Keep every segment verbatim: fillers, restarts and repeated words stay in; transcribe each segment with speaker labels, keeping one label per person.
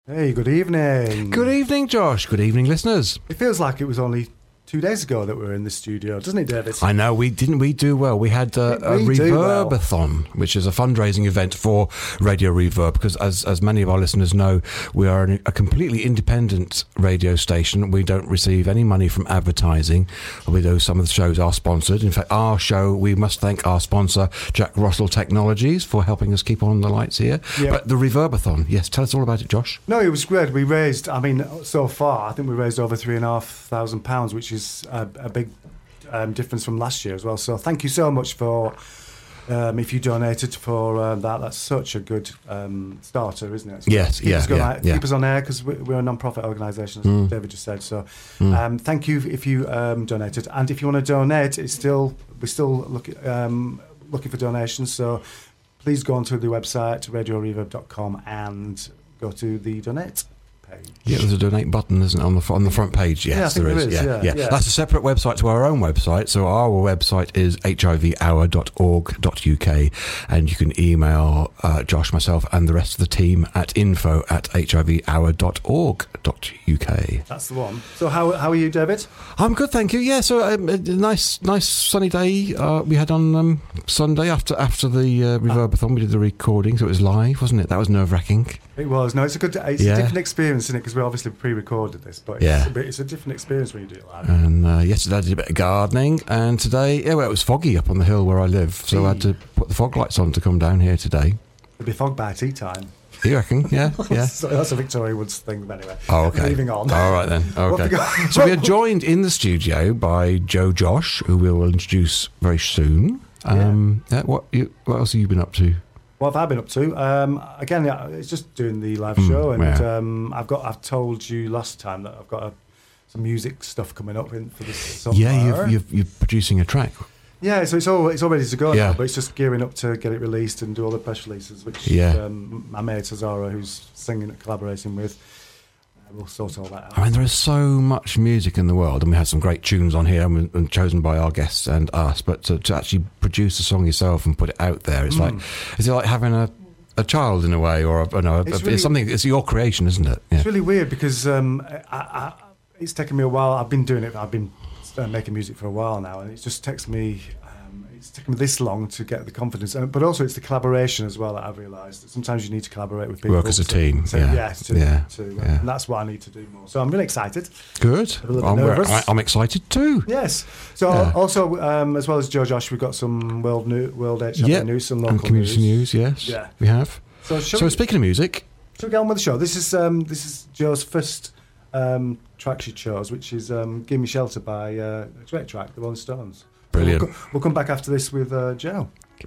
Speaker 1: Hey, good evening.
Speaker 2: Good evening, Josh. Good evening, listeners.
Speaker 1: It feels like it was only two days ago that we were in the studio, doesn't it, David?
Speaker 2: I know, we didn't we do well. We had uh, a
Speaker 1: We do well.
Speaker 2: Reverbathon, which is a fundraising event for Radio Reverb, because as as many of our listeners know, we are an, a completely independent radio station. We don't receive any money from advertising, although some of the shows are sponsored. In fact, our show, we must thank our sponsor, Jack Russell Technologies, for helping us keep on the lights here.
Speaker 1: Yeah.
Speaker 2: But the Reverbathon, yes, tell us all about it, Josh.
Speaker 1: No, it was great. We raised, I mean, so far, I think we raised over three and a half thousand pounds, which is a, a big um, difference from last year as well. So thank you so much for, um, if you donated for uh, that. That's such a good um, starter, isn't it? It's
Speaker 2: Yes,
Speaker 1: keep
Speaker 2: yeah,
Speaker 1: us going,
Speaker 2: yeah,
Speaker 1: like,
Speaker 2: yeah.
Speaker 1: Keep us on air, because we're a non-profit organisation, as
Speaker 2: Mm.
Speaker 1: David just said. So
Speaker 2: Mm.
Speaker 1: um, thank you if you um, donated. And if you want to donate, it's still we're still looking um, looking for donations. So please go onto the website, radio reverb dot com, and go to the donate page.
Speaker 2: Yeah, there's a donate button, isn't it, on the fr- on the front page? Yes,
Speaker 1: Yeah, I think
Speaker 2: there
Speaker 1: there
Speaker 2: is.
Speaker 1: is,
Speaker 2: Yeah,
Speaker 1: yeah,
Speaker 2: yeah.
Speaker 1: yeah.
Speaker 2: That's a separate website to our own website. So our website is h i v hour dot org dot u k, and you can email uh, Josh, myself, and the rest of the team at info at h i v hour dot org dot u k.
Speaker 1: That's the one. So how how are you, David?
Speaker 2: I'm good, thank you. Yeah, so um, a nice, nice sunny day uh, we had on um, Sunday after after the uh, Reverbathon. We did the recording, so it was live, wasn't it? That was nerve wracking.
Speaker 1: It was. No, it's a good. It's
Speaker 2: Yeah.
Speaker 1: a different experience, isn't it? Because we obviously pre-recorded this, but it's,
Speaker 2: Yeah.
Speaker 1: but it's a different experience when you do it live.
Speaker 2: And uh, yesterday I did a bit of gardening, and today, yeah, well, it was foggy up on the hill where I live, so I had to put the fog lights on to come down here today.
Speaker 1: It'll be fog by tea time.
Speaker 2: You reckon? Yeah, yeah.
Speaker 1: So that's a Victoria Woods thing, but anyway.
Speaker 2: Oh, okay.
Speaker 1: Moving on.
Speaker 2: All right then.
Speaker 1: What
Speaker 2: Okay.
Speaker 1: have we got?
Speaker 2: So we are joined in the studio by Joe Josh, who we will introduce very soon. Um, yeah, what you, what else have you been up to?
Speaker 1: What have I been up to? Um, again, yeah, it's just doing the live
Speaker 2: Mm,
Speaker 1: show, and
Speaker 2: yeah.
Speaker 1: um, I've got. I've told you last time that I've got a, some music stuff coming up in, for this summer.
Speaker 2: Yeah, you've, you've, you're producing a track.
Speaker 1: Yeah, so it's all it's all ready to go
Speaker 2: Yeah.
Speaker 1: now, but it's just gearing up to get it released and do all the press releases, which
Speaker 2: Yeah.
Speaker 1: um, my mate Cesaro, who's singing and collaborating with, uh, will sort all that out.
Speaker 2: I mean, there is so much music in the world, and we had some great tunes on here, and, and chosen by our guests and us. But to, to actually produce a song yourself and put it out there, it's
Speaker 1: Mm.
Speaker 2: like, is it like having a, a child in a way, or a, you know, a,
Speaker 1: It's
Speaker 2: it's,
Speaker 1: really-
Speaker 2: something? It's your creation, isn't it? Yeah.
Speaker 1: It's really weird because um, I, I, it's taken me a while. I've been doing it. I've been uh, making music for a while now, and it just takes me. Um, it's taken me this long to get the confidence, uh, but also it's the collaboration as well that I've realised that sometimes you need to collaborate with people.
Speaker 2: Work as a
Speaker 1: to-
Speaker 2: team,
Speaker 1: to-
Speaker 2: yeah.
Speaker 1: yeah, to,
Speaker 2: Yeah,
Speaker 1: to, uh,
Speaker 2: yeah.
Speaker 1: and that's what I need to do more. So I'm really excited.
Speaker 2: Good.
Speaker 1: A little bit
Speaker 2: I'm,
Speaker 1: nervous.
Speaker 2: I, I'm excited too.
Speaker 1: Yes. So
Speaker 2: Yeah.
Speaker 1: also, um, as well as Joe Josh, we've got some world new, world H I V
Speaker 2: Yeah,
Speaker 1: news, some local
Speaker 2: and community
Speaker 1: news.
Speaker 2: news. Yes,
Speaker 1: Yeah.
Speaker 2: we have.
Speaker 1: So, shall
Speaker 2: So
Speaker 1: we,
Speaker 2: speaking of music,
Speaker 1: shall we get on with the show? This is um, this is Joe's first um, track she chose, which is um, "Give Me Shelter" by uh, a great track, the Rolling Stones.
Speaker 2: Brilliant.
Speaker 1: We'll, co- we'll come back after this with uh, Joe.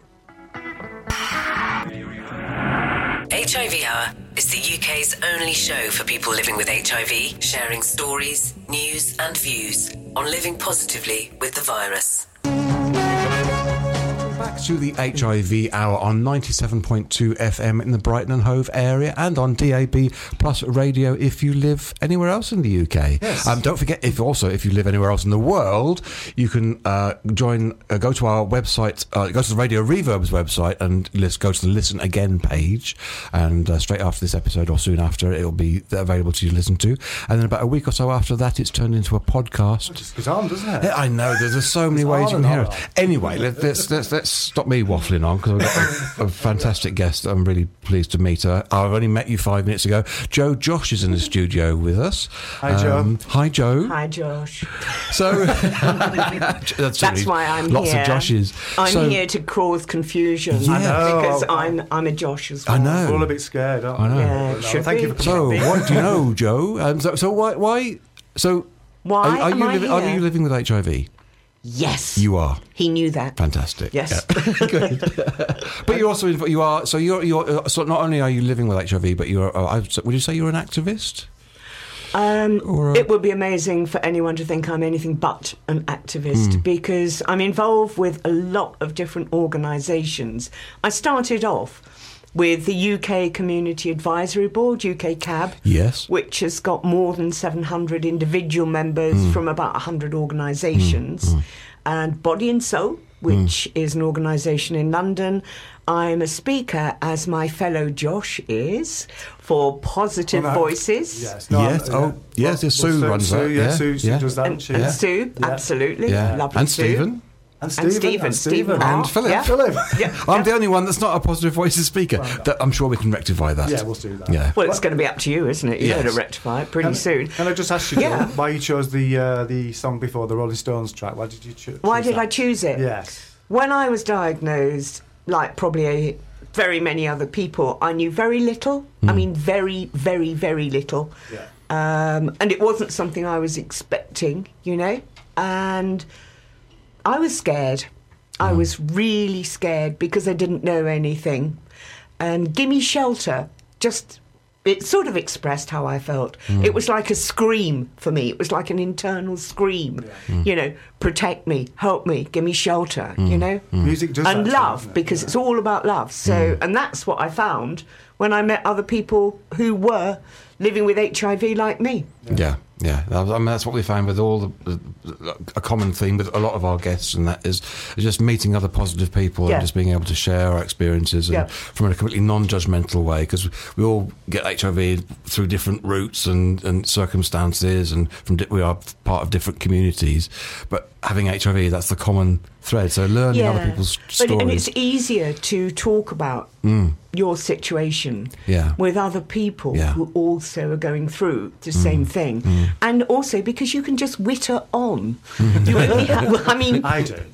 Speaker 3: H I V Hour is the U K's only show for people living with H I V, sharing stories, news and views on living positively with the virus.
Speaker 2: back to the H I V Hour on ninety-seven point two F M in the Brighton and Hove area, and on D A B Plus radio if you live anywhere else in the U K.
Speaker 1: Yes.
Speaker 2: Um, don't forget, if also if you live anywhere else in the world, you can uh, join. Uh, go to our website. Uh, go to the Radio Reverb's website and list, go to the Listen Again page. And uh, straight after this episode, or soon after, it will be available to you to listen to. And then about a week or so after that, it's turned into a podcast.
Speaker 1: It just goes on, doesn't it?
Speaker 2: Yeah, I know. There's, there's so many
Speaker 1: It's
Speaker 2: ways
Speaker 1: on
Speaker 2: you can
Speaker 1: and
Speaker 2: hear
Speaker 1: on
Speaker 2: it.
Speaker 1: and on.
Speaker 2: Anyway, let, let's, let's let's stop me waffling on, because I've got a, a fantastic guest. I'm really pleased to meet her. I've only met you five minutes ago. Joe Josh is in the studio with us.
Speaker 1: Hi, Joe.
Speaker 2: Hi, Joe.
Speaker 4: Hi, Josh.
Speaker 2: So that's,
Speaker 4: That's why I'm
Speaker 2: lots
Speaker 4: here.
Speaker 2: of Joshes.
Speaker 4: I'm
Speaker 2: So-
Speaker 4: here to cause confusion.
Speaker 2: Yeah. I
Speaker 1: know.
Speaker 4: Because I'm I'm a Josh as well.
Speaker 2: I know.
Speaker 1: We're all a bit scared, aren't we?
Speaker 2: I know.
Speaker 4: Yeah,
Speaker 1: But no,
Speaker 4: should
Speaker 1: thank
Speaker 4: be.
Speaker 1: you for
Speaker 2: So
Speaker 1: coming.
Speaker 2: what do you know, Joe? Um, so, so why why so
Speaker 4: Why
Speaker 2: are, are
Speaker 4: am
Speaker 2: you
Speaker 4: I
Speaker 2: living, are
Speaker 4: here?
Speaker 2: you living with H I V?
Speaker 4: Yes.
Speaker 2: You are.
Speaker 4: He knew that.
Speaker 2: Fantastic.
Speaker 4: Yes.
Speaker 2: Yeah. Good. But you're also you are so you're you're uh, so not only are you living with H I V, but you're uh, I would say- would you say you're an activist?
Speaker 4: Um,
Speaker 2: Or a-
Speaker 4: it would be amazing for anyone to think I'm anything but an activist, because I'm involved with a lot of different organisations. I started off with the U K Community Advisory Board, U K C A B,
Speaker 2: Yes.
Speaker 4: which has got more than seven hundred individual members from about one hundred organisations. And Body and Soul, which mm. is an organisation in London. I'm a speaker, as my fellow Josh is, for Positive
Speaker 1: well, no,
Speaker 4: Voices.
Speaker 1: Yes, no,
Speaker 2: yes,
Speaker 1: uh,
Speaker 2: oh,
Speaker 1: well,
Speaker 2: yes,
Speaker 1: well,
Speaker 2: Sue
Speaker 1: Sue,
Speaker 2: runs
Speaker 1: Sue,
Speaker 2: that.
Speaker 1: Yeah,
Speaker 2: Yeah,
Speaker 1: Sue, Sue
Speaker 2: yeah.
Speaker 1: does that.
Speaker 4: And,
Speaker 1: She,
Speaker 4: and
Speaker 1: yeah.
Speaker 4: Sue,
Speaker 1: yeah.
Speaker 4: absolutely.
Speaker 2: Yeah.
Speaker 4: Lovely
Speaker 2: And
Speaker 4: Sue.
Speaker 2: Stephen.
Speaker 1: And Stephen.
Speaker 4: And Stephen.
Speaker 1: And Stephen.
Speaker 4: Stephen
Speaker 2: And
Speaker 4: Hart.
Speaker 2: Philip.
Speaker 4: Yeah.
Speaker 1: Philip.
Speaker 4: Yeah.
Speaker 2: I'm
Speaker 4: yeah.
Speaker 2: the only one that's not a Positive Voices speaker.
Speaker 1: Well,
Speaker 2: That- I'm sure we can rectify that.
Speaker 1: Yeah, we'll do that.
Speaker 2: Yeah.
Speaker 4: Well, it's going to be up to you, isn't it? You're
Speaker 2: Yes.
Speaker 4: going to rectify it pretty
Speaker 1: Can,
Speaker 4: soon.
Speaker 1: can I just ask you,
Speaker 4: Yeah.
Speaker 1: Joe, why you chose the uh, the song before the Rolling Stones track? Why did you cho- choose?
Speaker 4: Why did
Speaker 1: that?
Speaker 4: I choose it?
Speaker 1: Yes.
Speaker 4: When I was diagnosed, like probably a, very many other people, I knew very little. I mean, very, very, very little.
Speaker 1: Yeah.
Speaker 4: Um, and it wasn't something I was expecting, you know. And I was scared. I was really scared because I didn't know anything. And Gimme Shelter just, it sort of expressed how I felt.
Speaker 2: Mm.
Speaker 4: It was like a scream for me. It was like an internal scream.
Speaker 1: Yeah.
Speaker 2: Mm.
Speaker 4: You know, protect me, help me, give me shelter, you know.
Speaker 1: Music does
Speaker 4: And
Speaker 1: that,
Speaker 4: love,
Speaker 1: doesn't it?
Speaker 4: because
Speaker 1: Yeah.
Speaker 4: it's all about love. So, and that's what I found when I met other people who were living with H I V like me.
Speaker 2: Yeah, yeah. I mean, that's what we found with all the, the a common theme with a lot of our guests, and that is just meeting other positive people
Speaker 4: Yeah.
Speaker 2: and just being able to share our experiences and
Speaker 4: Yeah.
Speaker 2: from a completely non-judgmental way, because we all get H I V through different routes and, and circumstances, and from di- we are part of different communities. But having H I V, that's the common thread. So learning other people's
Speaker 4: But,
Speaker 2: stories.
Speaker 4: and it's easier to talk about
Speaker 2: Mm.
Speaker 4: your situation
Speaker 2: Yeah.
Speaker 4: with other people
Speaker 2: Yeah.
Speaker 4: who also are going through the same thing. And also because you can just witter on. You only have, well, I mean,
Speaker 1: I do.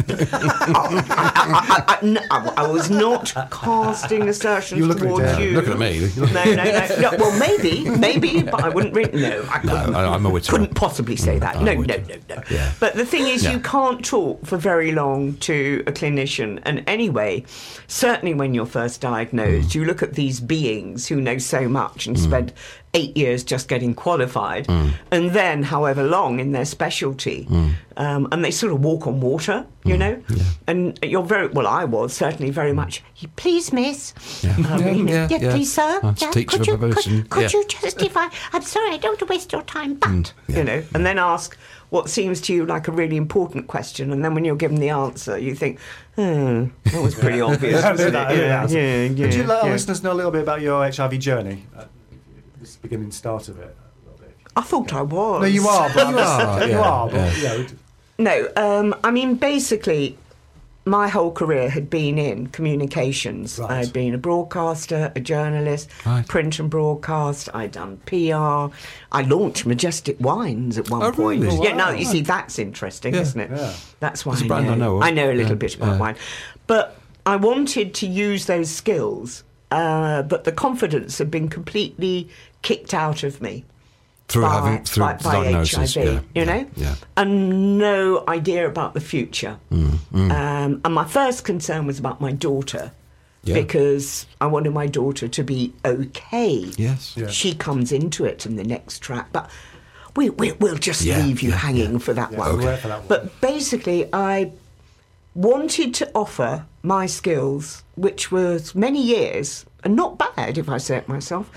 Speaker 4: I, I, I, no, I- I was not casting assertions
Speaker 1: You look at it,
Speaker 4: towards
Speaker 1: yeah.
Speaker 4: you.
Speaker 2: Looking at me.
Speaker 4: No, no, no, no. Well, maybe, maybe, but I wouldn't. Re- no, I couldn't.
Speaker 2: I- I'm a witterer.
Speaker 4: Couldn't possibly say that.
Speaker 2: I'm
Speaker 4: No,
Speaker 2: a
Speaker 4: no, no,
Speaker 2: witterer.
Speaker 4: no.
Speaker 2: Yeah.
Speaker 4: But the thing is,
Speaker 2: Yeah.
Speaker 4: you can't talk for very long to a clinician. And anyway, certainly when you're first diagnosed,
Speaker 2: Mm.
Speaker 4: you look at these beings who know so much and spend eight years just getting qualified,
Speaker 2: Mm.
Speaker 4: and then however long in their specialty, um, and they sort of walk on water, you know. And you're very well. I was certainly very much. Please, miss.
Speaker 2: Yeah.
Speaker 4: I mean,
Speaker 2: Yeah,
Speaker 4: yeah,
Speaker 2: yeah.
Speaker 4: please, sir.
Speaker 2: That's
Speaker 4: Yeah,
Speaker 2: teacher
Speaker 4: could you,
Speaker 2: profession.
Speaker 4: could, could
Speaker 2: Yeah.
Speaker 4: you justify? I'm sorry, I don't want to waste your time, but
Speaker 2: Yeah.
Speaker 4: you know, and then ask what seems to you like a really important question, and then when you're given the answer, you think, hmm, that was pretty obvious,
Speaker 1: Yeah,
Speaker 4: wasn't
Speaker 1: that-
Speaker 4: it?
Speaker 1: yeah,
Speaker 4: Yeah, yeah,
Speaker 1: Could you
Speaker 4: yeah,
Speaker 1: let our
Speaker 4: yeah.
Speaker 1: listeners know a little bit about your H I V journey? Uh, this beginning start of it. A little bit.
Speaker 4: I thought I was.
Speaker 1: No, you are. But
Speaker 2: You are,
Speaker 1: You
Speaker 2: yeah,
Speaker 1: are. But,
Speaker 2: yeah.
Speaker 1: yeah. we-
Speaker 4: No, um, I mean, basically, my whole career had been in communications.
Speaker 1: Right.
Speaker 4: I'd been a broadcaster, a journalist,
Speaker 2: Right.
Speaker 4: print and broadcast. I'd done P R. I launched Majestic Wines at one
Speaker 2: Oh,
Speaker 4: point.
Speaker 2: really?
Speaker 4: Yeah, no,
Speaker 1: Wow.
Speaker 4: you see, that's interesting,
Speaker 2: Yeah.
Speaker 4: isn't it?
Speaker 1: Yeah.
Speaker 4: That's why
Speaker 2: It's a
Speaker 4: I
Speaker 2: brand
Speaker 4: know.
Speaker 2: I know of.
Speaker 4: I know a little
Speaker 2: Yeah,
Speaker 4: bit about
Speaker 2: yeah.
Speaker 4: wine. But I wanted to use those skills, uh, but the confidence had been completely kicked out of me.
Speaker 2: through
Speaker 4: by,
Speaker 2: having through
Speaker 4: by, by
Speaker 2: diagnosis,
Speaker 4: H I V,
Speaker 2: yeah,
Speaker 4: you
Speaker 2: yeah,
Speaker 4: know,
Speaker 2: yeah.
Speaker 4: and no idea about the future.
Speaker 2: Mm,
Speaker 4: Um, and my first concern was about my daughter,
Speaker 2: Yeah.
Speaker 4: because I wanted my daughter to be okay.
Speaker 2: Yes.
Speaker 1: Yeah.
Speaker 4: She comes into it in the next track, but we, we, we'll just
Speaker 2: Yeah,
Speaker 4: leave you
Speaker 2: yeah,
Speaker 4: hanging
Speaker 2: yeah.
Speaker 4: for that
Speaker 1: Yeah,
Speaker 4: one.
Speaker 1: we'll wait for that one.
Speaker 4: But basically, I wanted to offer my skills, which was many years, and not bad if I say it myself,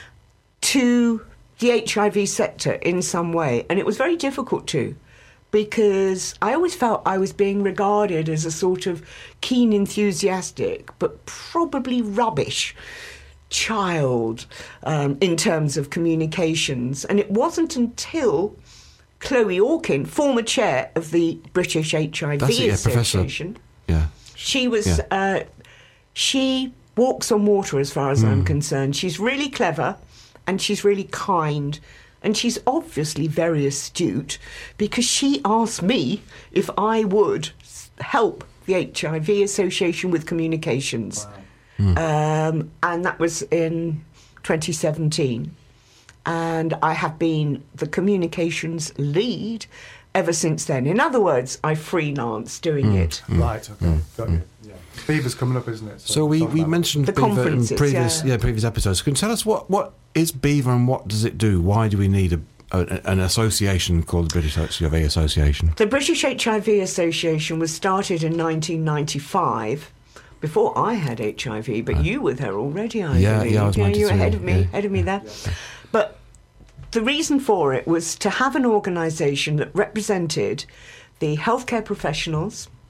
Speaker 4: to the H I V sector in some way. And it was very difficult to, because I always felt I was being regarded as a sort of keen, enthusiastic, but probably rubbish child um, in terms of communications. And it wasn't until Chloe Orkin, former chair of the British H I V
Speaker 2: That's it, yeah, Professor.
Speaker 4: Association,
Speaker 2: Yeah.
Speaker 4: she was,
Speaker 2: Yeah.
Speaker 4: uh, she walks on water as far as I'm concerned. She's really clever and she's really kind and she's obviously very astute, because she asked me if I would s- help the H I V Association with communications. Um, and that was in twenty seventeen. And I have been the communications lead ever since then. In other words, I freelance doing it.
Speaker 1: Right. Okay. Got you. Yeah. Beaver's coming up, isn't it?
Speaker 2: So we,
Speaker 1: talk
Speaker 2: we
Speaker 1: about
Speaker 2: mentioned
Speaker 4: The
Speaker 2: Beaver in
Speaker 4: conferences,
Speaker 2: previous
Speaker 4: yeah.
Speaker 2: yeah. previous episodes. Can you tell us what, what is Beaver and what does it do? Why do we need a, a, an association called the British H I V Association?
Speaker 4: The British H I V Association was started in nineteen ninety-five, before I had H I V, but you were there already, I
Speaker 2: Yeah,
Speaker 4: believe.
Speaker 2: yeah, I was
Speaker 4: you were
Speaker 2: ninety-three,
Speaker 4: ahead of me,
Speaker 2: yeah.
Speaker 4: ahead of me there. But the reason for it was to have an organisation that represented the healthcare professionals,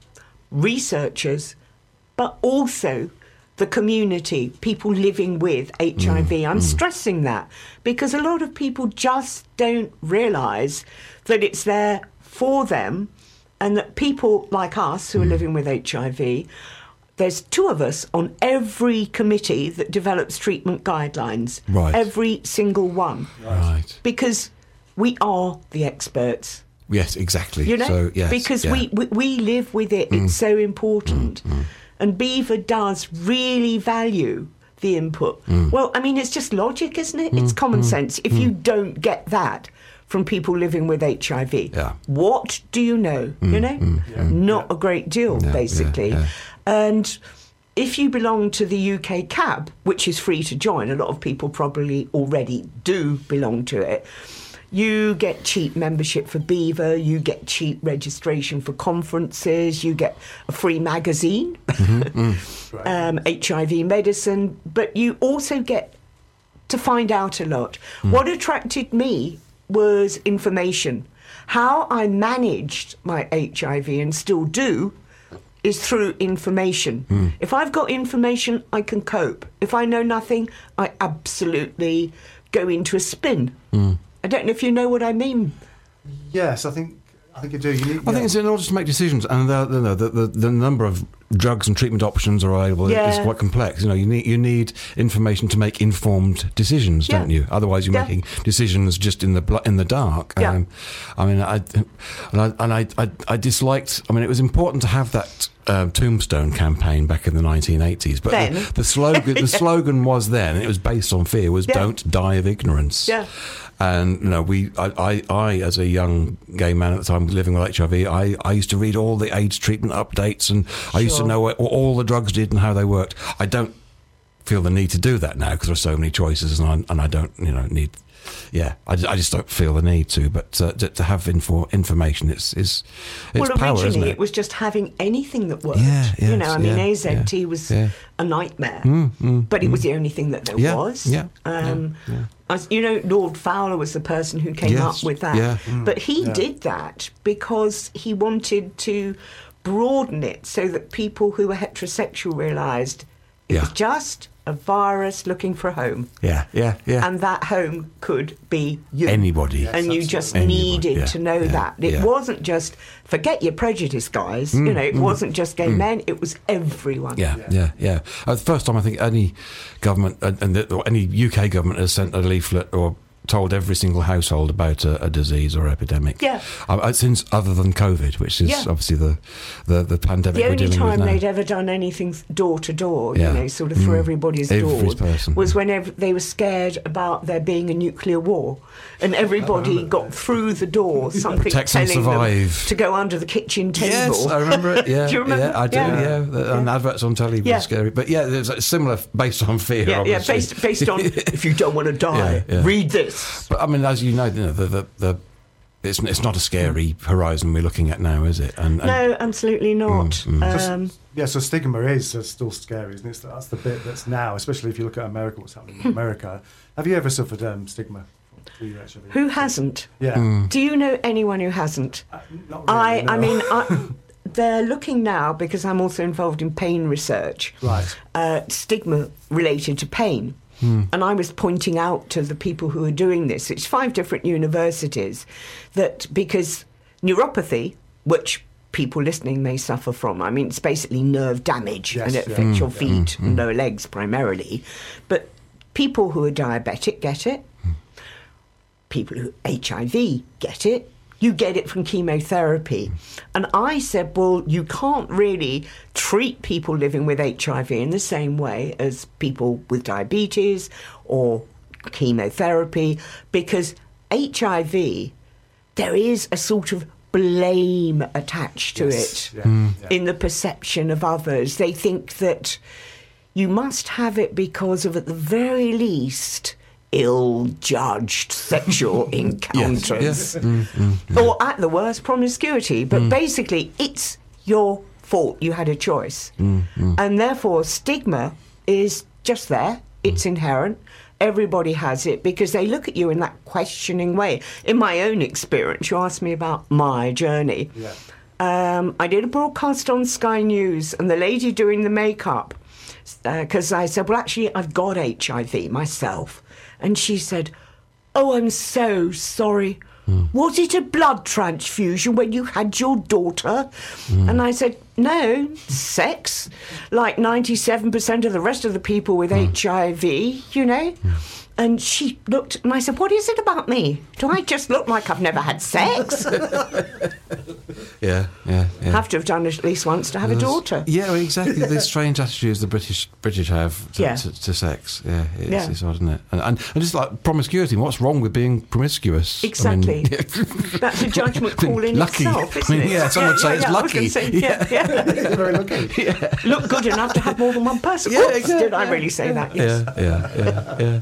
Speaker 4: researchers, but also the community, people living with H I V. Mm, I'm mm. stressing that because a lot of people just don't realise that it's there for them, and that people like us who mm. are living with H I V, there's two of us on every committee that develops treatment guidelines.
Speaker 2: Right.
Speaker 4: Every single one.
Speaker 2: Right.
Speaker 4: Because we are the experts.
Speaker 2: Yes, exactly.
Speaker 4: You know,
Speaker 2: so, yes,
Speaker 4: because
Speaker 2: yeah.
Speaker 4: we, we, we live with it. Mm. It's so important. Mm, mm. And Beaver does really value the input. Mm. Well, I mean, it's just logic, isn't it? Mm. It's common mm. sense. If mm. you don't get that from people living with H I V,
Speaker 2: yeah.
Speaker 4: what do you know? Mm. You know?
Speaker 2: Mm.
Speaker 4: Yeah. Not yeah. a great deal, yeah. basically.
Speaker 2: Yeah. Yeah.
Speaker 4: And if you belong to the U K C A B, which is free to join, a lot of people probably already do belong to it, you get cheap membership for Beaver, you get cheap registration for conferences, you get a free magazine, mm-hmm, mm. um, H I V medicine, but you also get to find out a lot. Mm. What attracted me was information. How I managed my H I V, and still do, is through information. Mm. If I've got information, I can cope. If I know nothing, I absolutely go into a spin. Mm. I don't know if you know what I mean.
Speaker 1: Yes, I think I think you do. You need,
Speaker 2: I yeah. think it's in order to make decisions, and the the, the, the, the number of drugs and treatment options are available yeah. is quite complex. You know, you need you need information to make informed decisions, yeah. don't you? Otherwise, you're yeah. making decisions just in the bl- in the dark.
Speaker 4: Yeah.
Speaker 2: Um, I mean, I and I and I, I I disliked. I mean, it was important to have that Uh, tombstone campaign back in the nineteen eighties, but
Speaker 4: then.
Speaker 2: the, the slogan the
Speaker 4: yeah.
Speaker 2: slogan was then, and it was based on fear, was
Speaker 4: yeah.
Speaker 2: "Don't die of ignorance."
Speaker 4: Yeah.
Speaker 2: And you know, we, I, I, I, as a young gay man at the time living with H I V, I, I used to read all the AIDS treatment updates, and I used
Speaker 4: sure.
Speaker 2: to know what all the drugs did and how they worked. I don't feel the need to do that now because there are so many choices, and I, and I don't, you know, need. Yeah, I, I just don't feel the need to, but uh, to, to have info, information, it's, it's, it's
Speaker 4: well,
Speaker 2: power,
Speaker 4: originally
Speaker 2: isn't it?
Speaker 4: it was just having anything that worked.
Speaker 2: Yeah, yes,
Speaker 4: you know, I mean,
Speaker 2: yeah,
Speaker 4: A Z T
Speaker 2: yeah,
Speaker 4: was
Speaker 2: yeah.
Speaker 4: a nightmare,
Speaker 2: mm, mm,
Speaker 4: but it
Speaker 2: mm.
Speaker 4: was the only thing that there
Speaker 2: yeah,
Speaker 4: was.
Speaker 2: Yeah,
Speaker 4: um,
Speaker 2: yeah, yeah.
Speaker 4: As, you know, Lord Fowler was the person who came
Speaker 2: yes,
Speaker 4: up with that,
Speaker 2: yeah.
Speaker 1: Mm,
Speaker 4: but he
Speaker 1: yeah.
Speaker 4: did that because he wanted to broaden it so that people who were heterosexual realised it
Speaker 2: yeah.
Speaker 4: was just a virus looking for a home.
Speaker 2: Yeah, yeah, yeah.
Speaker 4: And that home could be you.
Speaker 2: Anybody.
Speaker 1: Yes,
Speaker 4: and you
Speaker 1: absolutely.
Speaker 4: just
Speaker 2: Anybody,
Speaker 4: needed
Speaker 2: yeah,
Speaker 4: to know
Speaker 2: yeah,
Speaker 4: that. It
Speaker 2: yeah.
Speaker 4: wasn't just, forget your prejudice, guys.
Speaker 2: Mm,
Speaker 4: you know, it
Speaker 2: mm,
Speaker 4: wasn't just gay
Speaker 2: mm.
Speaker 4: men, it was everyone.
Speaker 2: Yeah, yeah, yeah. yeah. Uh, the first time I think any government, uh, and the, or any U K government has sent a leaflet or told every single household about a, a disease or epidemic.
Speaker 4: Yeah.
Speaker 2: Uh, since other than COVID, which is
Speaker 4: yeah.
Speaker 2: obviously the, the, the pandemic
Speaker 4: the
Speaker 2: we're
Speaker 4: only
Speaker 2: dealing
Speaker 4: time
Speaker 2: with now.
Speaker 4: they'd ever done anything door to door,
Speaker 2: Yeah.
Speaker 4: you know, sort of through
Speaker 2: Mm.
Speaker 4: everybody's
Speaker 2: Every
Speaker 4: doors,
Speaker 2: person,
Speaker 4: was
Speaker 2: yeah.
Speaker 4: whenever they were scared about there being a nuclear war, and everybody got through the door, something
Speaker 2: Protect and
Speaker 4: telling them
Speaker 2: survive.
Speaker 4: to go under the kitchen table.
Speaker 2: Yes, I remember it. Yeah,
Speaker 4: do you remember?
Speaker 2: Yeah, I do.
Speaker 4: Yeah.
Speaker 2: Yeah, The- and
Speaker 4: Yeah.
Speaker 2: adverts on telly were
Speaker 4: Yeah.
Speaker 2: scary. But yeah, there's a similar based on fear.
Speaker 4: Yeah, yeah,
Speaker 2: obviously.
Speaker 4: based based on if you don't want to die,
Speaker 2: Yeah, yeah.
Speaker 4: read this.
Speaker 2: But I mean, as you know, you know the, the, the it's it's not a scary horizon we're looking at now, is it? And, and
Speaker 4: No, absolutely not.
Speaker 2: Mm, mm.
Speaker 4: Um,
Speaker 1: Yeah, so stigma is uh, still scary, isn't it? That's the bit that's now, especially if you look at America, what's happening in America. Have you ever suffered um, stigma? through your H I V?
Speaker 4: who hasn't?
Speaker 1: Yeah.
Speaker 2: Mm.
Speaker 4: Do you know anyone who hasn't?
Speaker 1: Uh, not really,
Speaker 4: I,
Speaker 1: no.
Speaker 4: I mean, I, they're looking now, because I'm also involved in pain research,
Speaker 1: Right.
Speaker 4: uh, stigma related to pain.
Speaker 2: Mm.
Speaker 4: And I was pointing out to the people who are doing this, it's five different universities, that because neuropathy, which people listening may suffer from, I mean, it's basically nerve damage,
Speaker 1: Yes,
Speaker 4: and it
Speaker 1: yeah.
Speaker 4: affects
Speaker 2: Mm,
Speaker 4: your feet
Speaker 2: mm,
Speaker 4: and
Speaker 2: mm.
Speaker 4: lower legs primarily. But people who are diabetic get it. People who H I V get it. You get it from chemotherapy. And I said, well, you can't really treat people living with H I V in the same way as people with diabetes or chemotherapy, because H I V, there is a sort of blame attached to
Speaker 1: Yes,
Speaker 4: it
Speaker 1: yeah,
Speaker 2: Mm.
Speaker 1: yeah.
Speaker 4: in the perception of others. They think that you must have it because of, at the very least, ill-judged sexual encounters.
Speaker 2: Yes. Mm, mm, mm.
Speaker 4: Or at the worst, promiscuity. But basically, it's your fault. You had a choice.
Speaker 2: Mm, mm.
Speaker 4: And therefore, stigma is just there. It's inherent. Everybody has it because they look at you in that questioning way. In my own experience, you asked me about my journey.
Speaker 1: Yeah.
Speaker 4: um, I did a broadcast on Sky News, and the lady doing the makeup, because uh, I said, well, actually, I've got H I V myself. And she said, oh, I'm so sorry. Mm. Was it a blood transfusion when you had your daughter? Mm. And I said, no, sex. Like ninety-seven percent of the rest of the people with mm. H I V, you know? Mm. And she looked, and I said, what is it about me? Do I just look like I've never had sex?
Speaker 2: yeah, yeah, yeah.
Speaker 4: Have to have done it at least once to have
Speaker 2: There's,
Speaker 4: a daughter.
Speaker 2: Yeah, well, exactly. This strange attitudes the British British have to,
Speaker 4: yeah.
Speaker 2: to, to sex. Yeah, it's,
Speaker 4: yeah.
Speaker 2: it's odd, isn't it? And, and, and just like promiscuity, what's wrong with being promiscuous?
Speaker 4: Exactly.
Speaker 2: I mean,
Speaker 4: that's a judgment call in
Speaker 2: lucky.
Speaker 4: itself, isn't
Speaker 2: I mean,
Speaker 4: it?
Speaker 2: yeah, some
Speaker 4: yeah,
Speaker 2: would say
Speaker 4: yeah,
Speaker 2: it's
Speaker 4: yeah,
Speaker 2: lucky.
Speaker 4: Say, yeah, yeah.
Speaker 1: Very lucky.
Speaker 2: Yeah.
Speaker 4: Look good enough to have more than one person.
Speaker 2: Yeah,
Speaker 4: Oops,
Speaker 2: exactly.
Speaker 4: Did I really say that? Yes.
Speaker 2: Yeah, yeah, yeah, yeah.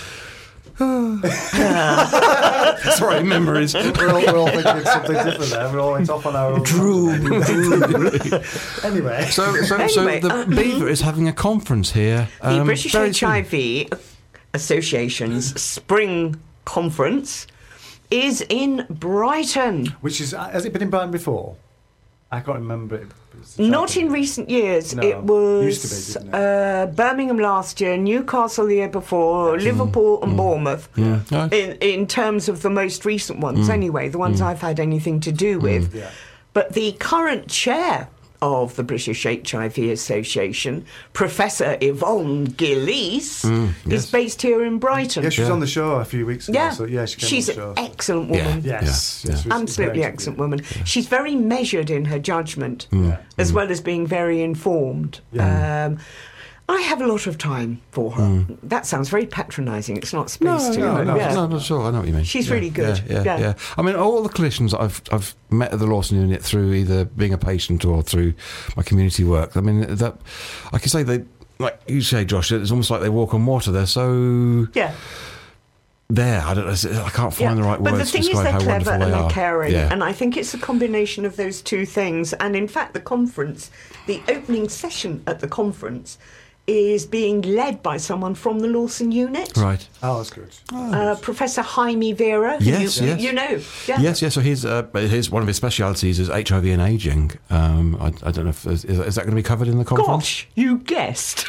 Speaker 2: Sorry, memories.
Speaker 1: We're all, we're all thinking something different there. We're all it's off on our own.
Speaker 2: Drool.
Speaker 1: Anyway.
Speaker 2: So, so,
Speaker 4: Anyway,
Speaker 2: so the
Speaker 4: uh,
Speaker 2: Beaver is having a conference here.
Speaker 4: The
Speaker 2: um,
Speaker 4: British
Speaker 2: very
Speaker 4: H
Speaker 2: soon.
Speaker 4: I V Association's Spring Conference is in Brighton.
Speaker 1: Which is, has it been in Brighton before? I can't remember it.
Speaker 4: Not in recent years.
Speaker 1: No,
Speaker 4: it was
Speaker 1: used to be, didn't it?
Speaker 4: Uh, Birmingham last year, Newcastle the year before, Liverpool and Bournemouth.
Speaker 2: Yeah. Yeah.
Speaker 4: In, in terms of the most recent ones,
Speaker 2: Mm.
Speaker 4: anyway, the ones
Speaker 2: Mm.
Speaker 4: I've had anything to do with.
Speaker 1: Yeah.
Speaker 4: But the current chair of the British H I V Association, Professor Yvonne Gillies,
Speaker 2: Mm, yes.
Speaker 4: is based here in Brighton.
Speaker 1: Yeah, she was
Speaker 2: Yeah.
Speaker 1: on the show a few weeks ago.
Speaker 4: Yeah.
Speaker 1: So, yeah, she came
Speaker 4: She's
Speaker 1: on the show.
Speaker 4: an excellent woman.
Speaker 2: Yeah.
Speaker 1: Yes.
Speaker 2: Yeah.
Speaker 1: yes, it was
Speaker 4: Absolutely
Speaker 1: great.
Speaker 4: excellent woman. She's very measured in her judgment,
Speaker 1: Yeah.
Speaker 4: as well as being very informed.
Speaker 1: Yeah.
Speaker 4: Um, I have a lot of time for her. That sounds very patronising. It's not supposed
Speaker 2: No,
Speaker 4: to.
Speaker 2: no,
Speaker 4: but
Speaker 2: no,
Speaker 4: yeah.
Speaker 2: no, not at all. I know what you mean.
Speaker 4: She's
Speaker 2: Yeah,
Speaker 4: really good.
Speaker 2: Yeah, yeah,
Speaker 4: Yeah.
Speaker 2: yeah. I mean, all the clinicians that I've I've met at the Lawson Unit through either being a patient or through my community work. I mean, that I can say they, like you say, Josh, it's almost like they walk on water. They're so
Speaker 4: Yeah.
Speaker 2: there. I don't know. I can't find the right
Speaker 4: but
Speaker 2: words
Speaker 4: the
Speaker 2: to
Speaker 4: thing is,
Speaker 2: describe
Speaker 4: they're
Speaker 2: how
Speaker 4: clever
Speaker 2: wonderful
Speaker 4: and
Speaker 2: they
Speaker 4: they're
Speaker 2: are.
Speaker 4: caring,
Speaker 2: Yeah.
Speaker 4: and I think it's a combination of those two things. And in fact, the conference, the opening session at the conference, is being led by someone from the Lawson Unit,
Speaker 2: Right.
Speaker 1: Oh, that's good.
Speaker 4: uh, Professor Jaime Vera. who
Speaker 2: Yes,
Speaker 4: you,
Speaker 2: yes.
Speaker 4: you know. Yeah.
Speaker 2: Yes, yes. So his, uh, his one of his specialities is H I V and ageing. Um, I, I don't know if is, is that going to be covered in the conference.
Speaker 4: Gosh, you guessed.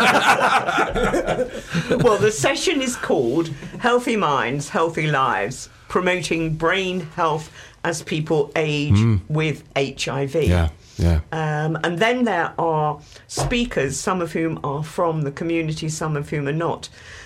Speaker 4: Well, the session is called Healthy Minds, Healthy Lives, Promoting Brain Health as People Age
Speaker 2: Mm.
Speaker 4: with H I V.
Speaker 2: Yeah, yeah.
Speaker 4: Um, and then there are speakers, some of whom are from the community, some of whom are not.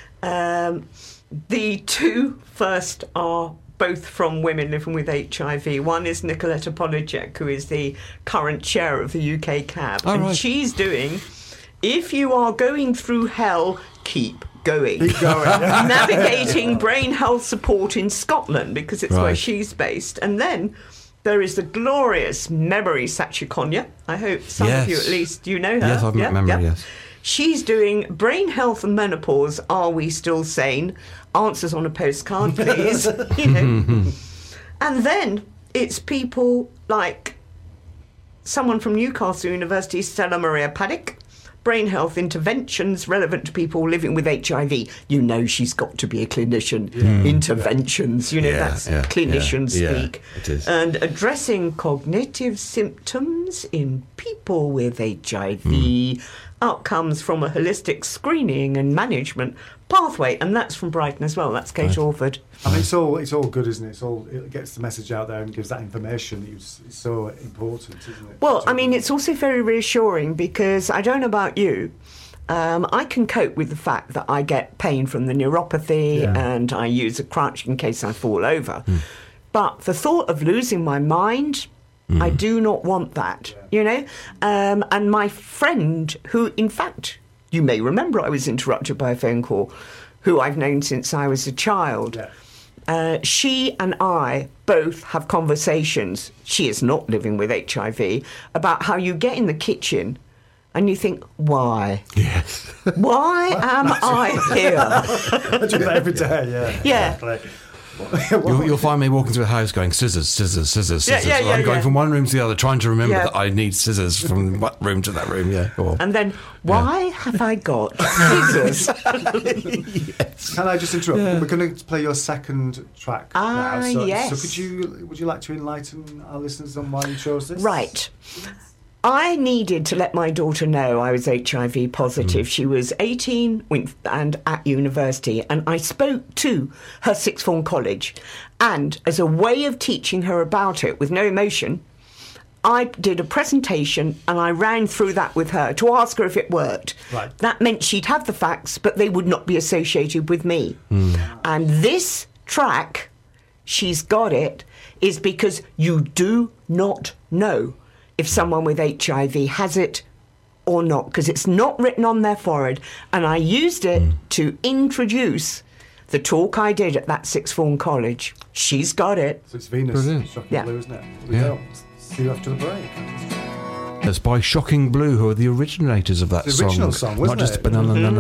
Speaker 4: Um, the two first are both from women living with H I V. One is Nicoletta Polacek, who is the current chair of the U K C A B.
Speaker 2: Oh,
Speaker 4: and
Speaker 2: right.
Speaker 4: she's doing, if you are going through hell, keep going.
Speaker 1: Keep going. Yeah.
Speaker 4: Navigating brain health support in Scotland, because it's where
Speaker 2: Right.
Speaker 4: she's based. And then there is the glorious Memory Sachiconia. I hope some of you
Speaker 2: Yes.
Speaker 4: at least, you know her.
Speaker 2: Yes, I've met Memory, yes.
Speaker 4: She's doing Brain Health and Menopause, Are We Still Sane? Answers on a postcard, please. You know. And then it's people like someone from Newcastle University, Stella Maria Paddock, Brain Health Interventions Relevant to People Living with H I V. You know she's got to be a clinician. Interventions, you know,
Speaker 2: Yeah,
Speaker 4: that's
Speaker 2: yeah,
Speaker 4: clinician
Speaker 2: yeah, yeah,
Speaker 4: speak.
Speaker 2: it is.
Speaker 4: And addressing cognitive symptoms in people with H I V, outcomes from a holistic screening and management pathway. And that's from Brighton as well. That's Kate
Speaker 2: Right.
Speaker 4: Orford.
Speaker 1: I mean, it's all it's all good, isn't it? It's all it gets the message out there and gives that information. It's, it's so important, isn't it?
Speaker 4: Well, I mean, it's also very reassuring because I don't know about you. Um, I can cope with the fact that I get pain from the neuropathy
Speaker 1: Yeah.
Speaker 4: and I use a crutch in case I fall over. But the thought of losing my mind, I do not want that, you know? Um, and my friend, who, in fact, you may remember I was interrupted by a phone call, who I've known since I was a child.
Speaker 1: Yeah.
Speaker 4: Uh, she and I both have conversations, she is not living with H I V, about how you get in the kitchen and you think, why?
Speaker 2: Yes.
Speaker 4: Why am I here?
Speaker 1: I do that every day. Yeah.
Speaker 4: Yeah.
Speaker 1: Exactly.
Speaker 2: You'll, you'll find me walking through the house going scissors, scissors, scissors,
Speaker 4: Yeah,
Speaker 2: scissors.
Speaker 4: yeah, yeah,
Speaker 2: I'm going
Speaker 4: yeah.
Speaker 2: from one room to the other, trying to remember
Speaker 4: Yeah.
Speaker 2: that I need scissors from one room to that room. Yeah, go on.
Speaker 4: And then, why have I got scissors?
Speaker 1: Can I just interrupt? We're going to play your second track
Speaker 4: Ah,
Speaker 1: now. So,
Speaker 4: yes.
Speaker 1: So could you would you like to enlighten our listeners on why you chose this?
Speaker 4: Right. I needed to let my daughter know I was H I V positive. She was eighteen with- and at university, and I spoke to her sixth form college. And as a way of teaching her about it with no emotion, I did a presentation and I ran through that with her to ask her if it worked.
Speaker 1: Right.
Speaker 4: That meant she'd have the facts, but they would not be associated with me. And this track, She's Got It, is because you do not know if someone with H I V has it or not, because it's not written on their forehead. And I used it to introduce the talk I did at that sixth form college. She's got it.
Speaker 1: So it's Venus,
Speaker 2: Brilliant.
Speaker 1: Shocking
Speaker 4: Yeah.
Speaker 1: Blue, isn't it? Here we
Speaker 2: Yeah.
Speaker 1: go. See you after the break.
Speaker 2: That's by Shocking Blue, who are the originators of that
Speaker 1: The
Speaker 2: song.
Speaker 1: original song, wasn't
Speaker 2: Not just
Speaker 1: it?
Speaker 2: Banana
Speaker 4: Mm-hmm.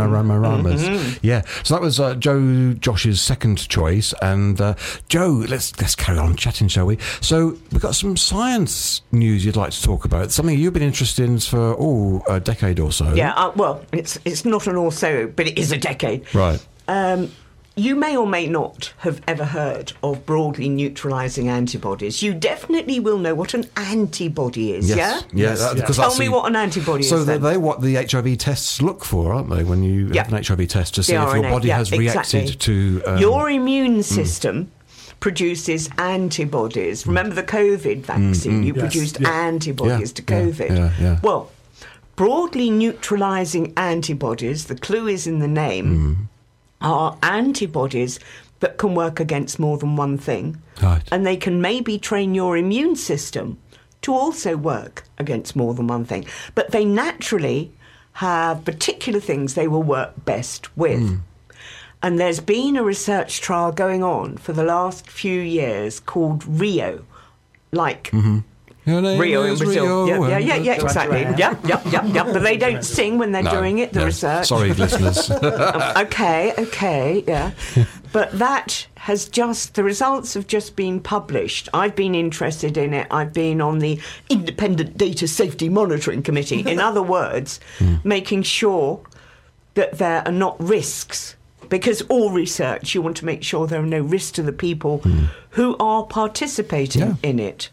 Speaker 2: Rama Yeah. So that was uh, Joe Josh's second choice. And uh, Joe, let's let's carry on chatting, shall we? So we've got some science news you'd like to talk about. Something you've been interested in for, oh, a decade or so.
Speaker 4: Yeah, uh, well, it's it's not an also, but it is a decade.
Speaker 2: Right.
Speaker 4: Um, you may or may not have ever heard of broadly neutralising antibodies. You definitely will know what an antibody is,
Speaker 2: Yes.
Speaker 4: yeah?
Speaker 2: Yeah.
Speaker 1: Yes,
Speaker 2: that-
Speaker 1: yeah.
Speaker 2: because
Speaker 4: Tell
Speaker 2: that's
Speaker 4: me
Speaker 2: the-
Speaker 4: what an antibody
Speaker 2: So
Speaker 4: is
Speaker 2: they
Speaker 4: then.
Speaker 2: they what the H I V tests look for, aren't they? When you
Speaker 4: Yeah.
Speaker 2: have an H I V test to see
Speaker 4: The
Speaker 2: if
Speaker 4: R N A,
Speaker 2: your body
Speaker 4: yeah,
Speaker 2: has reacted
Speaker 4: exactly.
Speaker 2: to um,
Speaker 4: Your immune system produces antibodies. Remember the COVID vaccine? You
Speaker 1: Yes,
Speaker 4: produced
Speaker 1: yeah.
Speaker 4: antibodies
Speaker 2: Yeah,
Speaker 4: to
Speaker 2: yeah,
Speaker 4: COVID.
Speaker 2: yeah, yeah.
Speaker 4: Well, broadly neutralising antibodies, the clue is in the name, are antibodies that can work against more than one thing.
Speaker 2: Right.
Speaker 4: And they can maybe train your immune system to also work against more than one thing. But they naturally have particular things they will work best with. And there's been a research trial going on for the last few years called Rio, like
Speaker 2: Your name
Speaker 4: Rio in
Speaker 2: is
Speaker 4: Brazil.
Speaker 2: Rio
Speaker 4: Yeah, yeah,
Speaker 2: and
Speaker 4: yeah, yeah,
Speaker 1: Dr.
Speaker 4: exactly.
Speaker 1: Anne.
Speaker 4: Yeah, yeah, yeah, yeah. But they don't sing when they're
Speaker 2: No,
Speaker 4: doing it, the
Speaker 2: no.
Speaker 4: research.
Speaker 2: Sorry, listeners.
Speaker 4: Okay, okay, yeah. But that has just, the results have just been published. I've been interested in it. I've been on the Independent Data Safety Monitoring Committee. In other words, making sure that there are not risks. Because all research, you want to make sure there are no risks to the people who are participating
Speaker 2: Yeah.
Speaker 4: in it.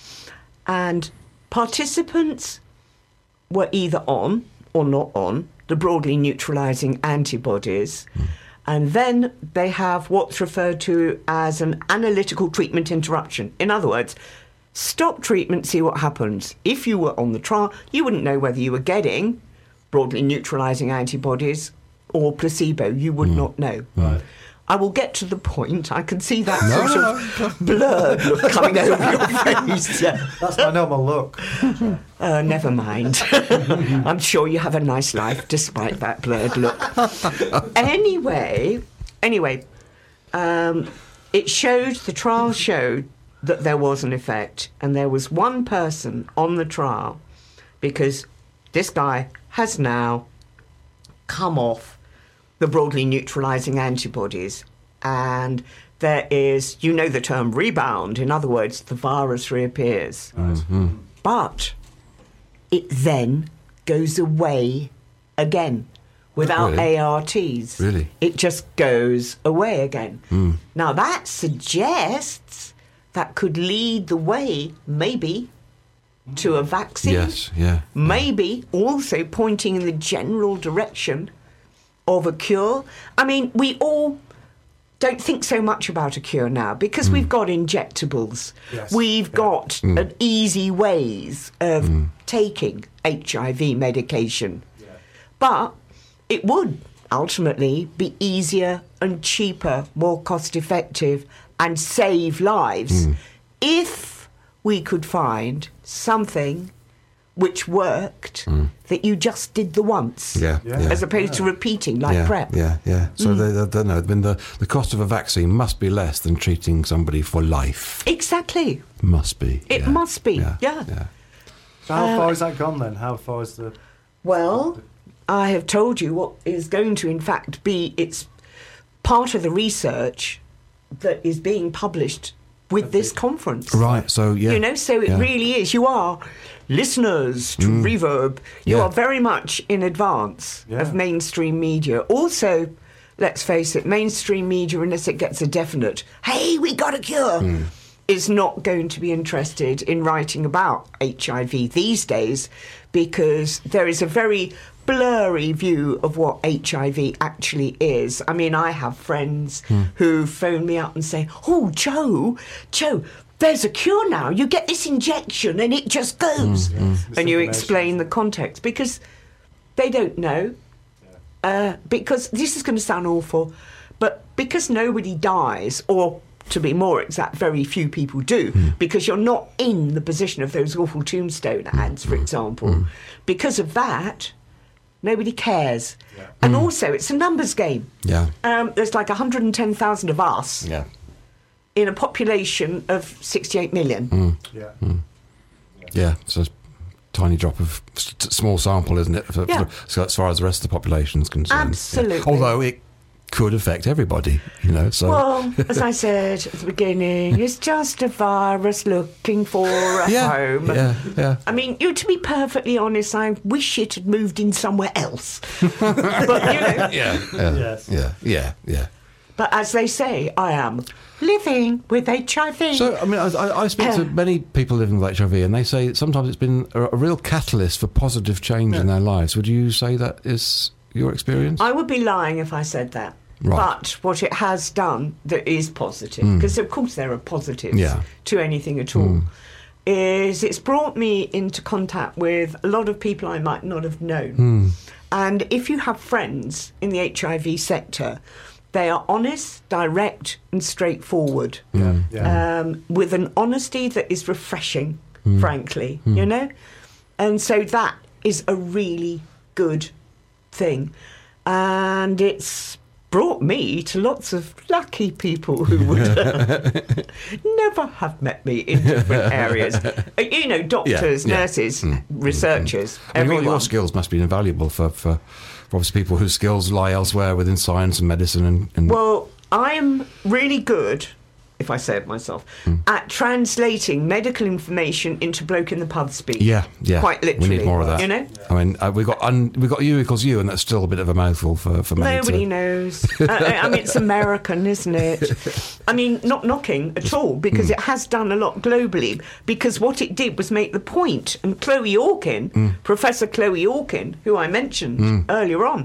Speaker 4: And participants were either on or not on the broadly neutralising antibodies. And then they have what's referred to as an analytical treatment interruption. In other words, stop treatment, see what happens. If you were on the trial, you wouldn't know whether you were getting broadly neutralising antibodies or placebo. You would not know.
Speaker 1: Right.
Speaker 4: I will get to the point. I can see that
Speaker 2: No,
Speaker 4: sort
Speaker 2: no,
Speaker 4: of blurred look coming over your face. Yeah.
Speaker 1: That's my normal look.
Speaker 4: Uh, never mind. I'm sure you have a nice life despite that blurred look. Anyway, anyway, um, it showed, the trial showed that there was an effect, and there was one person on the trial because this guy has now come off the broadly neutralising antibodies, and there is, you know the term rebound, in other words, the virus reappears. But it then goes away again without
Speaker 2: Really?
Speaker 4: A R Ts.
Speaker 2: Really?
Speaker 4: It just goes away again. Now that suggests that could lead the way, maybe, to a vaccine.
Speaker 2: Yes, yeah.
Speaker 4: Maybe also pointing in the general direction of a cure. I mean, we all don't think so much about a cure now because we've got injectables.
Speaker 1: Yes.
Speaker 4: We've
Speaker 1: Yeah.
Speaker 4: got an easy ways of taking H I V medication. But it would ultimately be easier and cheaper, more cost effective, and save lives if we could find something which worked that you just did the once,
Speaker 2: Yeah,
Speaker 1: Yeah.
Speaker 2: yeah.
Speaker 4: as opposed to repeating like
Speaker 2: yeah,
Speaker 4: PrEP.
Speaker 2: Yeah, yeah. So they, they, they know, I mean, the, the cost of a vaccine must be less than treating somebody for life.
Speaker 4: Exactly.
Speaker 2: Must be.
Speaker 4: It
Speaker 2: yeah.
Speaker 4: must be, yeah.
Speaker 2: yeah.
Speaker 1: So how
Speaker 4: Uh,
Speaker 1: far has that gone then? How far is the...
Speaker 4: Well, I have told you what is going to, in fact, be, it's part of the research that is being published with this conference.
Speaker 2: Right, so, yeah.
Speaker 4: You know, so it
Speaker 2: yeah.
Speaker 4: really is. You are listeners to
Speaker 2: Mm.
Speaker 4: Reverb. You
Speaker 2: Yeah.
Speaker 4: are very much in advance
Speaker 1: Yeah.
Speaker 4: of mainstream media. Also, let's face it, mainstream media, unless it gets a definite, hey, we got a cure,
Speaker 2: Mm.
Speaker 4: is not going to be interested in writing about H I V these days, because there is a very blurry view of what H I V actually is. I mean, I have friends
Speaker 2: Hmm.
Speaker 4: who phone me up and say, oh, Joe, Joe, there's a cure now. You get this injection and it just goes.
Speaker 2: Hmm,
Speaker 1: Mm,
Speaker 4: And you
Speaker 1: misinformation.
Speaker 4: explain the context, because they don't know. Uh, because this is going to sound awful, but because nobody dies, or to be more exact, very few people do,
Speaker 2: Mm.
Speaker 4: because you're not in the position of those awful tombstone ads, for example.
Speaker 2: Mm.
Speaker 4: Because of that, nobody cares.
Speaker 1: Yeah.
Speaker 4: And also, it's a numbers game.
Speaker 2: Yeah.
Speaker 4: Um, there's like one hundred ten thousand of us
Speaker 2: Yeah.
Speaker 4: in a population of sixty-eight million.
Speaker 2: Mm.
Speaker 1: Yeah.
Speaker 2: Yeah, so it's a tiny drop of s- small sample, isn't it? For,
Speaker 4: Yeah.
Speaker 2: for, so as far as the rest of the population is concerned. Yeah.
Speaker 4: Absolutely.
Speaker 2: Although it could affect everybody, you know. So
Speaker 4: Well, as I said at the beginning, it's just a virus looking for a
Speaker 2: yeah,
Speaker 4: home.
Speaker 2: yeah, yeah.
Speaker 4: I mean, you to be perfectly honest, I wish it had moved in somewhere else. But you know,
Speaker 2: Yeah, yeah,
Speaker 1: Yes.
Speaker 2: yeah, yeah, yeah.
Speaker 4: but as they say, I am living with H I V.
Speaker 2: So, I mean, I, I I speak to many people living with H I V, and they say sometimes it's been a, a real catalyst for positive change in their lives. Would you say that is your experience?
Speaker 4: I would be lying if I said that.
Speaker 2: Right.
Speaker 4: But what it has done that is positive, because of course there are positives
Speaker 2: Yeah.
Speaker 4: to anything at all, is it's brought me into contact with a lot of people I might not have known. And if you have friends in the H I V sector, they are honest, direct and straightforward,
Speaker 1: Yeah. Yeah.
Speaker 4: um, with an honesty that is refreshing, frankly, you know? And so that is a really good thing. And it's brought me to lots of lucky people who would uh, never have met me in different areas. Uh, You know, doctors,
Speaker 2: Yeah, yeah.
Speaker 4: nurses, researchers,
Speaker 2: I mean, your,
Speaker 4: everyone.
Speaker 2: your skills must be invaluable for, for, for obviously people whose skills lie elsewhere within science and medicine. And, and
Speaker 4: Well, I'm really good, if I say it myself, at translating medical information into bloke in the pub speak.
Speaker 2: yeah, yeah,
Speaker 4: Quite literally.
Speaker 2: we need more of that.
Speaker 4: You know?
Speaker 2: I mean, uh, we got un, we got U equals U, and that's still a bit of a mouthful for for many.
Speaker 4: Nobody
Speaker 2: to,
Speaker 4: knows. uh, I mean, it's American, isn't it? I mean, not knocking at all, because
Speaker 2: Hmm.
Speaker 4: it has done a lot globally. Because what it did was make the point. And Chloe Orkin,
Speaker 2: Hmm.
Speaker 4: Professor Chloe Orkin, who I mentioned earlier on,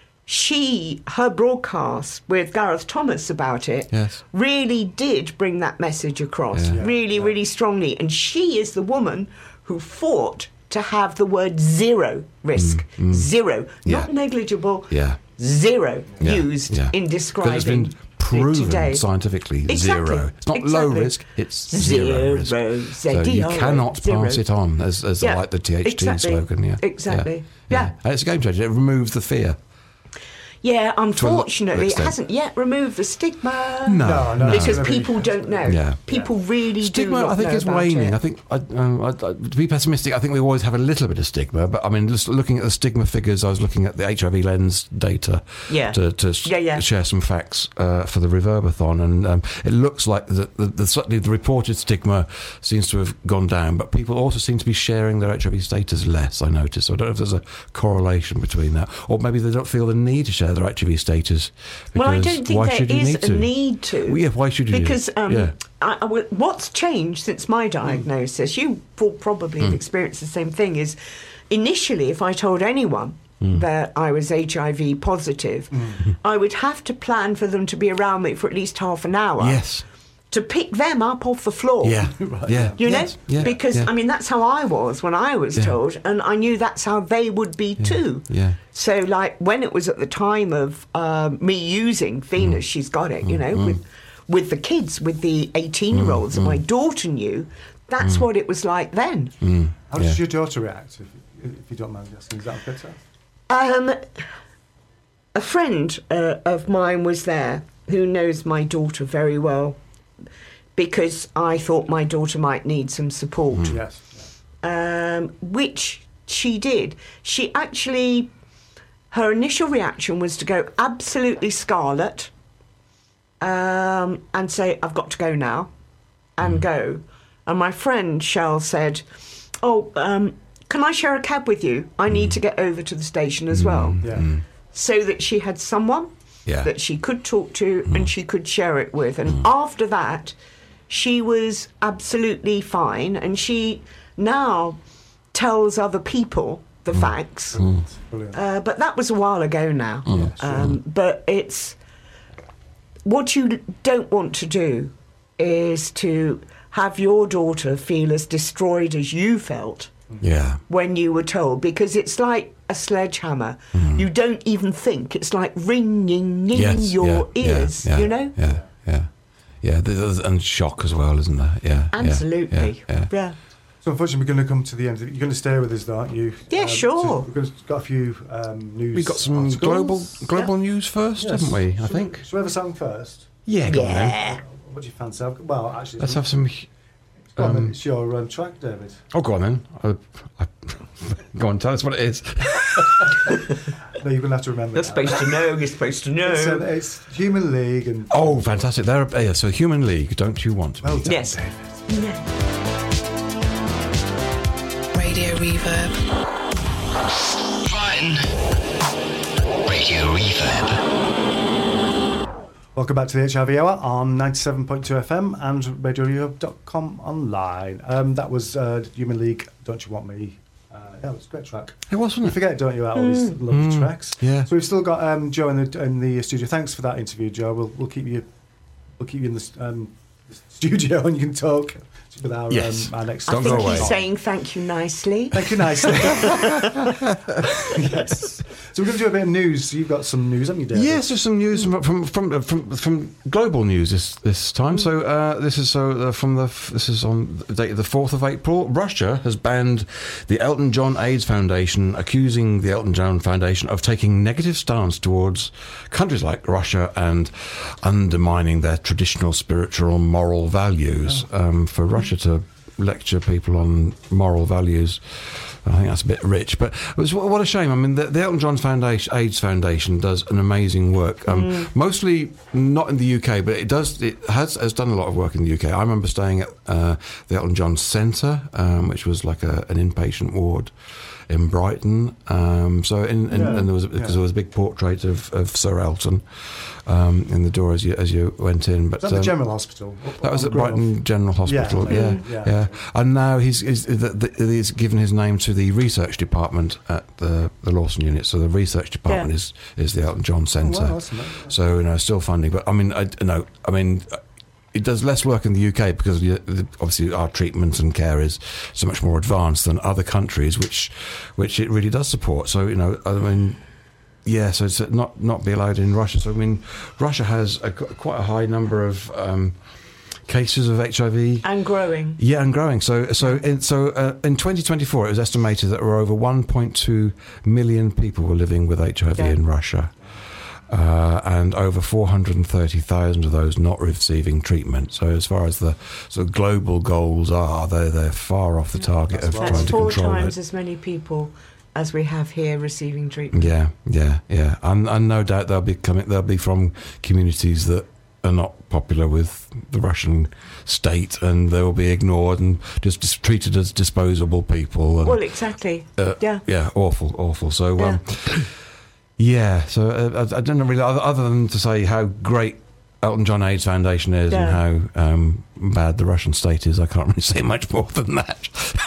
Speaker 4: she, her broadcast with Gareth Thomas about it,
Speaker 2: Yes.
Speaker 4: really did bring that message across,
Speaker 2: Yeah.
Speaker 4: really, really strongly. And she is the woman who fought to have the word zero risk, zero,
Speaker 2: Mm, Yeah.
Speaker 4: not negligible,
Speaker 2: Yeah.
Speaker 4: zero
Speaker 2: Yeah,
Speaker 4: used
Speaker 2: yeah.
Speaker 4: in describing
Speaker 2: Because it's been
Speaker 4: it
Speaker 2: proven
Speaker 4: today.
Speaker 2: scientifically
Speaker 4: Exactly,
Speaker 2: zero. It's not low
Speaker 4: exactly.
Speaker 2: risk; it's
Speaker 4: Zero,
Speaker 2: zero, risk. So you
Speaker 4: Z D R O,
Speaker 2: cannot
Speaker 4: zero.
Speaker 2: pass it on, as, as
Speaker 4: Yeah,
Speaker 2: like the T H T
Speaker 4: exactly,
Speaker 2: slogan. Yeah,
Speaker 4: exactly.
Speaker 2: Yeah,
Speaker 4: Yeah.
Speaker 2: And it's a game changer. It removes the fear.
Speaker 4: Yeah, unfortunately, it
Speaker 2: extent.
Speaker 4: hasn't yet removed the stigma.
Speaker 2: No,
Speaker 1: No, no,
Speaker 4: Because
Speaker 1: no.
Speaker 4: people don't know.
Speaker 2: Yeah.
Speaker 4: People really
Speaker 2: Stigma,
Speaker 4: do not
Speaker 2: I think,
Speaker 4: know
Speaker 2: is
Speaker 4: about
Speaker 2: waning.
Speaker 4: it.
Speaker 2: I think, I, um, I, I, to be pessimistic, I think we always have a little bit of stigma. But I mean, just looking at the stigma figures, I was looking at the H I V Lens data
Speaker 4: Yeah.
Speaker 2: to, to s-
Speaker 4: Yeah, yeah.
Speaker 2: share some facts uh, for the Reverbathon, and um, it looks like the, the, the, certainly the reported stigma seems to have gone down, but people also seem to be sharing their H I V status less. I noticed. So I don't know if there's a correlation between that, or maybe they don't feel the need to share their H I V status.
Speaker 4: Well, I
Speaker 2: because
Speaker 4: don't think
Speaker 2: why
Speaker 4: there
Speaker 2: should you
Speaker 4: is
Speaker 2: need
Speaker 4: a
Speaker 2: to?
Speaker 4: need to.
Speaker 2: Well, yeah, why should you?
Speaker 4: Because um,
Speaker 2: yeah.
Speaker 4: I, I, will- what's changed since my diagnosis, you will probably
Speaker 2: Hmm.
Speaker 4: have experienced the same thing, is initially if I told anyone
Speaker 2: Hmm.
Speaker 4: that I was H I V positive, I would have to plan for them to be around me for at least half an hour
Speaker 2: Yes.
Speaker 4: to pick them up off the floor.
Speaker 2: Yeah. Yeah.
Speaker 4: You know,
Speaker 2: Yes. Yeah.
Speaker 4: because
Speaker 2: yeah.
Speaker 4: I mean that's how I was when I was
Speaker 2: Yeah.
Speaker 4: told, and I knew that's how they would be too.
Speaker 2: Yeah.
Speaker 4: So, like when it was at the time of um, me using Venus, she's got it, you know, with with the kids, with the eighteen-year-olds that my daughter knew. That's what it was like then.
Speaker 1: How
Speaker 2: Yeah.
Speaker 1: does your daughter react, if, if you don't mind asking? Is that okay, sir?
Speaker 4: Um, a friend uh, of mine was there who knows my daughter very well, because I thought my daughter might need some support.
Speaker 1: Yes.
Speaker 4: um, which she did. She actually, her initial reaction was to go absolutely scarlet um, and say, I've got to go now, and mm. go. And my friend Shell said, oh, um, can I share a cab with you? I need mm. to get over to the station as well.
Speaker 1: Yeah.
Speaker 2: Mm.
Speaker 4: So that she had someone yeah. that she could talk to mm. and she could share it with. And mm. after that, she was absolutely fine. And she now tells other people the mm. facts.
Speaker 2: Mm.
Speaker 4: Uh, but that was a while ago now.
Speaker 2: Mm.
Speaker 1: Yeah, sure.
Speaker 4: um, but it's... What you don't want to do is to have your daughter feel as destroyed as you felt
Speaker 2: yeah.
Speaker 4: when you were told, because it's like a sledgehammer.
Speaker 2: Mm.
Speaker 4: You don't even think. It's like ringing in
Speaker 2: yes,
Speaker 4: your
Speaker 2: yeah,
Speaker 4: ears,
Speaker 2: yeah,
Speaker 4: you know?
Speaker 2: Yeah, yeah. Yeah, there's, and shock as well, isn't there? Yeah.
Speaker 4: Absolutely.
Speaker 2: Yeah. yeah, yeah.
Speaker 4: yeah.
Speaker 1: So unfortunately, we're going to come to the end. You're going to stay with us, though, aren't you?
Speaker 4: Yeah,
Speaker 1: um,
Speaker 4: sure.
Speaker 1: So we've got, got a few um, news.
Speaker 2: We've got some
Speaker 1: articles.
Speaker 2: global global
Speaker 4: Yeah.
Speaker 2: news first,
Speaker 1: Yes.
Speaker 2: haven't we? I
Speaker 1: Should
Speaker 2: think.
Speaker 1: We, should we have a song first?
Speaker 2: Yeah, go on then.
Speaker 4: Yeah.
Speaker 1: What do you fancy? Well, actually,
Speaker 2: Let's have some.
Speaker 1: go on then.
Speaker 2: Um,
Speaker 1: It's your um, track, David.
Speaker 2: oh, go on then. I, I, go on, tell us what it is.
Speaker 1: No, you're going to have to remember.
Speaker 4: You're
Speaker 1: that.
Speaker 4: supposed to know. You're supposed to know.
Speaker 1: It's, um, it's Human League and.
Speaker 2: Oh, fantastic! There, yeah. So, Human League. Don't you want to?
Speaker 1: Well done,
Speaker 4: Yes.
Speaker 1: David.
Speaker 4: Yeah.
Speaker 3: Radio Reverb.
Speaker 5: Fine. Radio Reverb.
Speaker 1: Welcome back to the H I V Hour on ninety-seven point two F M and radio reverb dot com online. Um, that was uh, Human League, Don't You Want Me? Uh, yeah, it was a great track.
Speaker 2: It was, wasn't
Speaker 1: You
Speaker 2: it?
Speaker 1: forget, don't you, about all these lovely
Speaker 2: Mm.
Speaker 1: tracks.
Speaker 2: Yeah.
Speaker 1: So we've still got um, Joe in the in the studio. Thanks for that interview, Joe. We'll we'll keep you we'll keep you in the, um, the studio and you can talk with our
Speaker 2: Yes.
Speaker 1: um, our next.
Speaker 4: I
Speaker 2: Don't
Speaker 4: think
Speaker 2: go away.
Speaker 4: he's saying thank you nicely.
Speaker 1: Thank you nicely. Yes. So we're going to do a bit of news. You've got some news, haven't you, David?
Speaker 2: Yes, there's some news from from from from, from global news this this time. So uh, this is so uh, from the f- this is on the date of the fourth of April. Russia has banned the Elton John AIDS Foundation, accusing the Elton John Foundation of taking negative stance towards countries like Russia and undermining their traditional spiritual and moral values.
Speaker 1: Oh.
Speaker 2: Um, for Russia to lecture people on moral values, I think that's a bit rich, but it was what a shame. I mean, the, the Elton John Foundation, AIDS Foundation, does an amazing work. Um,
Speaker 4: Mm.
Speaker 2: Mostly not in the U K, but it does. It has has done a lot of work in the U K. I remember staying at uh, the Elton John Centre, um, which was like a, an inpatient ward in Brighton. Um, so, in, in,
Speaker 1: Yeah,
Speaker 2: and there was because
Speaker 1: yeah.
Speaker 2: there was a big portrait of, of Sir Elton um, in the door as you as you went in. But
Speaker 1: Is that the
Speaker 2: um,
Speaker 1: General Hospital?
Speaker 2: that was
Speaker 1: On
Speaker 2: at
Speaker 1: Grove?
Speaker 2: Brighton General Hospital,
Speaker 1: Yeah,
Speaker 2: yeah,
Speaker 1: okay.
Speaker 2: yeah,
Speaker 1: Yeah.
Speaker 2: And now he's, he's, the, the, he's given his name to the research department at the, the Lawson unit. So the research department
Speaker 4: Yeah.
Speaker 2: is, is the Elton John Centre.
Speaker 1: Oh, wow, that's amazing.
Speaker 2: So you know, still funding. But I mean, I no, I mean. It does less work in the U K because the- the- obviously our treatment and care is so much more advanced than other countries, which which it really does support. So you know, I mean, yeah. So it's not not be allowed in Russia. So I mean, Russia has a, quite a high number of um, cases of H I V.
Speaker 4: And growing.
Speaker 2: Yeah, and growing. So, so, in, so uh, in twenty twenty-four, it was estimated that there were over one point two million people were living with H I V
Speaker 4: Yeah.
Speaker 2: in Russia, uh, and over four hundred thirty thousand of those not receiving treatment. So, as far as the sort of global goals are, they're they're far off the target
Speaker 1: That's
Speaker 2: of
Speaker 1: well.
Speaker 2: trying
Speaker 4: That's
Speaker 2: to
Speaker 4: four
Speaker 2: control
Speaker 4: times
Speaker 2: it.
Speaker 4: as many people as we have here receiving treatment.
Speaker 2: Yeah, yeah, yeah, and, and no doubt they'll be coming. They'll be from communities that are not popular with the Russian state, and they will be ignored and just dis- treated as disposable people. And,
Speaker 4: Well, exactly.
Speaker 2: uh,
Speaker 4: yeah.
Speaker 2: yeah, awful, awful. So, um, yeah. So uh, I, I don't know really, other, other than to say how great Elton John AIDS Foundation is
Speaker 4: Yeah.
Speaker 2: and how um, bad the Russian state is. I can't really say much more than that.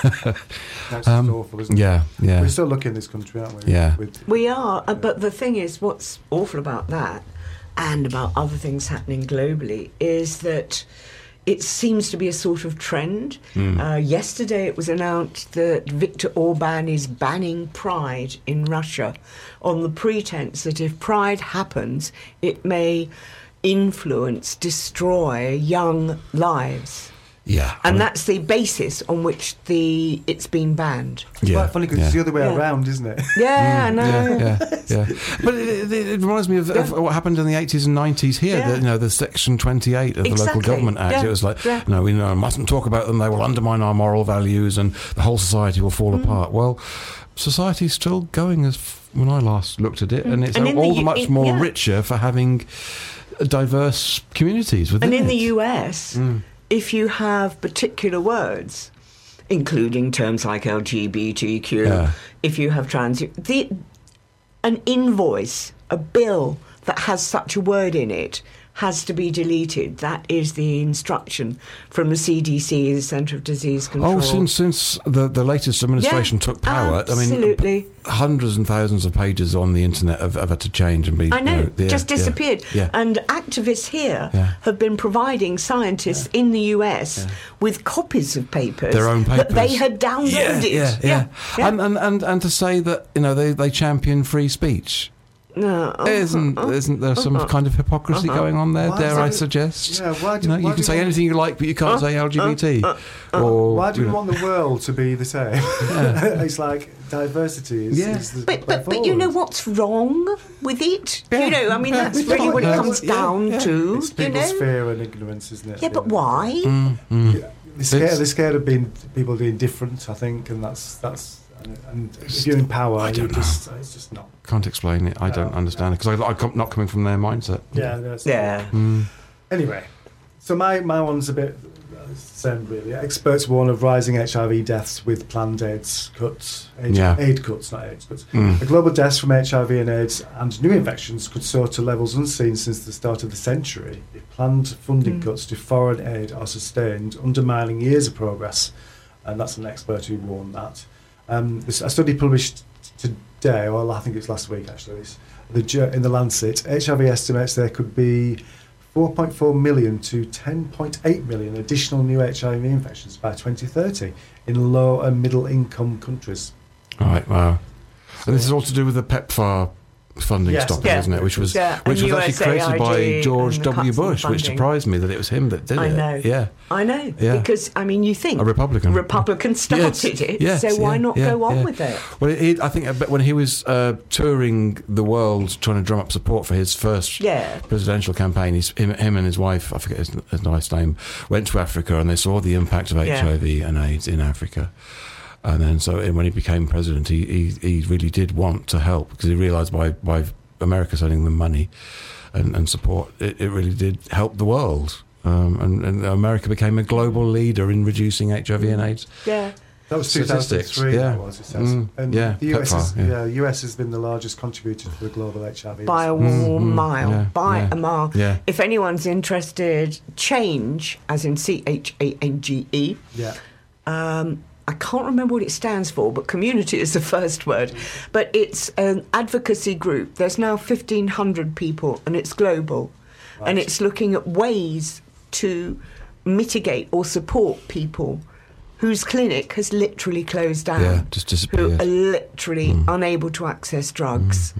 Speaker 1: That's
Speaker 2: Um,
Speaker 1: just awful, isn't it?
Speaker 2: yeah, yeah,
Speaker 1: We're still lucky in this country, aren't we?
Speaker 2: Yeah.
Speaker 1: With,
Speaker 4: We are, uh, but the thing is, what's awful about that and about other things happening globally is that it seems to be a sort of trend.
Speaker 2: Mm.
Speaker 4: Uh, yesterday it was announced that Viktor Orban is banning Pride in Russia on the pretense that if Pride happens, it may influence, destroy young lives.
Speaker 2: yeah. I
Speaker 4: And
Speaker 2: mean,
Speaker 4: that's the basis on which the it's been banned.
Speaker 1: it's
Speaker 2: yeah,
Speaker 1: quite funny because
Speaker 2: yeah.
Speaker 1: it's the other way
Speaker 4: Yeah.
Speaker 1: around, isn't it?
Speaker 4: Yeah, I know.
Speaker 2: Mm, Yeah, yeah, yeah. But it, it, it reminds me of, of
Speaker 4: Yeah.
Speaker 2: what happened in the eighties and nineties here.
Speaker 4: Yeah.
Speaker 2: The, you know, the Section twenty-eight of the Local
Speaker 4: Exactly.
Speaker 2: Government Act.
Speaker 4: Yeah.
Speaker 2: It was like,
Speaker 4: Yeah.
Speaker 2: no, we know, mustn't talk about them. They will undermine our moral values, and the whole society will fall
Speaker 4: Mm.
Speaker 2: apart. Well, society's still going as f- when I last looked at it, and it's
Speaker 4: And in
Speaker 2: all
Speaker 4: the
Speaker 2: the
Speaker 4: U-
Speaker 2: much
Speaker 4: in-
Speaker 2: more
Speaker 4: yeah.
Speaker 2: richer for having diverse communities within
Speaker 4: And in
Speaker 2: it.
Speaker 4: the U S,
Speaker 2: Mm.
Speaker 4: if you have particular words, including terms like L G B T Q,
Speaker 2: Yeah.
Speaker 4: if you have trans, the, an invoice, a bill that has such a word in it has to be deleted. That is the instruction from the C D C, the Centre of Disease Control.
Speaker 2: Oh, since since the, the latest administration
Speaker 4: Yeah,
Speaker 2: took power,
Speaker 4: absolutely.
Speaker 2: I mean, hundreds and thousands of pages on the internet have, have had to change and be.
Speaker 4: I know,
Speaker 2: you know, yeah,
Speaker 4: just
Speaker 2: yeah,
Speaker 4: disappeared.
Speaker 2: Yeah.
Speaker 4: And activists here
Speaker 2: Yeah.
Speaker 4: have been providing scientists in the U S
Speaker 2: Yeah.
Speaker 4: with copies of papers,
Speaker 2: Their own papers
Speaker 4: that they had downloaded.
Speaker 2: Yeah, yeah, yeah.
Speaker 4: yeah.
Speaker 2: And, and and and to say that you know they, they champion free speech.
Speaker 4: No, oh,
Speaker 2: Isn't
Speaker 4: oh,
Speaker 2: isn't there some
Speaker 4: uh-huh.
Speaker 2: kind of hypocrisy
Speaker 4: Uh-huh.
Speaker 2: going on there?
Speaker 1: Why
Speaker 2: Dare
Speaker 1: is
Speaker 2: I
Speaker 1: that-
Speaker 2: suggest?
Speaker 1: Yeah, why do-
Speaker 2: you know,
Speaker 1: why
Speaker 2: you can
Speaker 1: do
Speaker 2: say
Speaker 1: you want-
Speaker 2: anything you like, but you can't say L G B T.
Speaker 4: uh,
Speaker 2: or
Speaker 1: Why do
Speaker 2: you
Speaker 1: we
Speaker 2: know.
Speaker 1: want the world to be the same? it's like diversity is,
Speaker 2: Yeah.
Speaker 1: is the
Speaker 4: But,
Speaker 1: way
Speaker 4: but, but you know
Speaker 1: forward.
Speaker 4: what's wrong with it?
Speaker 2: Yeah.
Speaker 4: You know, I mean,
Speaker 2: Yeah.
Speaker 4: that's really what it
Speaker 2: Yeah.
Speaker 4: comes
Speaker 2: Yeah.
Speaker 4: down
Speaker 2: Yeah.
Speaker 4: to,
Speaker 1: It's
Speaker 4: you
Speaker 1: people's
Speaker 4: know?
Speaker 1: fear and ignorance, isn't it?
Speaker 4: Yeah, but why?
Speaker 2: Mm, mm.
Speaker 1: Yeah, They're scared,
Speaker 2: It's-
Speaker 1: they're scared of being people being different, I think, and that's that's and, and if you're in power,
Speaker 2: I
Speaker 1: you
Speaker 2: don't
Speaker 1: just it's just not.
Speaker 2: Can't explain it. I don't
Speaker 1: No,
Speaker 2: understand it because I'm not coming from their mindset.
Speaker 1: Yeah, that's
Speaker 4: Yeah.
Speaker 2: Mm.
Speaker 1: Anyway, so my my one's a bit uh, same really. Experts warn of rising H I V deaths with planned AIDS cuts. AIDS,
Speaker 2: Yeah.
Speaker 1: aid cuts, not AIDS cuts.
Speaker 2: Mm.
Speaker 1: The global deaths from H I V and AIDS and new infections could soar to levels unseen since the start of the century if planned funding
Speaker 4: Mm.
Speaker 1: cuts to foreign aid are sustained, undermining years of progress. And that's an expert who warned that. Um, this, a study published today, well, I think it's last week actually, it's the, Ju- in the Lancet, H I V estimates there could be four point four million to ten point eight million additional new H I V infections by twenty thirty in low and middle income countries.
Speaker 2: All right. Wow. And this is all to do with the PEPFAR funding
Speaker 1: Yes.
Speaker 2: stopping,
Speaker 4: Yeah.
Speaker 2: isn't it? Which was
Speaker 4: Yeah,
Speaker 2: which
Speaker 4: and
Speaker 2: was actually created by
Speaker 4: U S A I D
Speaker 2: George
Speaker 4: and the
Speaker 2: W.
Speaker 4: cuts in
Speaker 2: Bush, which
Speaker 4: funding.
Speaker 2: surprised me that it was him that did
Speaker 4: I
Speaker 2: it.
Speaker 4: know.
Speaker 2: Yeah.
Speaker 4: I know,
Speaker 2: Yeah.
Speaker 4: because, I mean, you think
Speaker 2: A Republican.
Speaker 4: Republicans started it,
Speaker 2: Yes,
Speaker 4: so why
Speaker 2: yeah,
Speaker 4: not
Speaker 2: yeah,
Speaker 4: go on
Speaker 2: yeah.
Speaker 4: with it?
Speaker 2: Well, he, I think uh, when he was uh, touring the world trying to drum up support for his first
Speaker 4: Yeah.
Speaker 2: presidential campaign, he's, him, him and his wife, I forget his, his nice name, went to Africa and they saw the impact of
Speaker 4: Yeah.
Speaker 2: H I V and AIDS in Africa. And then, so when he became president, he, he, he really did want to help because he realised by, by America sending them money and, and support, it, it really did help the world. Um, and, and America became a global leader in reducing H I V and AIDS.
Speaker 4: Yeah.
Speaker 1: That was two thousand three,
Speaker 2: Statistics, yeah.
Speaker 1: that was, it says.
Speaker 2: Mm,
Speaker 1: and
Speaker 2: yeah,
Speaker 1: the U S, is,
Speaker 2: PEPFAR, yeah.
Speaker 1: yeah, U S has been the largest contributor to the global H I V.
Speaker 4: By a
Speaker 2: Mm,
Speaker 4: warm
Speaker 2: mm,
Speaker 4: mile,
Speaker 2: yeah,
Speaker 4: by
Speaker 2: yeah,
Speaker 4: a mile.
Speaker 2: yeah.
Speaker 4: If anyone's interested, Change, as in C H A N G E,
Speaker 1: Yeah.
Speaker 4: um, I can't remember what it stands for, but community is the first word. But it's an advocacy group. There's now fifteen hundred people, and it's global.
Speaker 1: Right.
Speaker 4: And it's looking at ways to mitigate or support people whose clinic has literally closed down.
Speaker 2: Yeah, just
Speaker 4: Who
Speaker 2: disappeared.
Speaker 4: are literally
Speaker 2: Mm.
Speaker 4: unable to access drugs.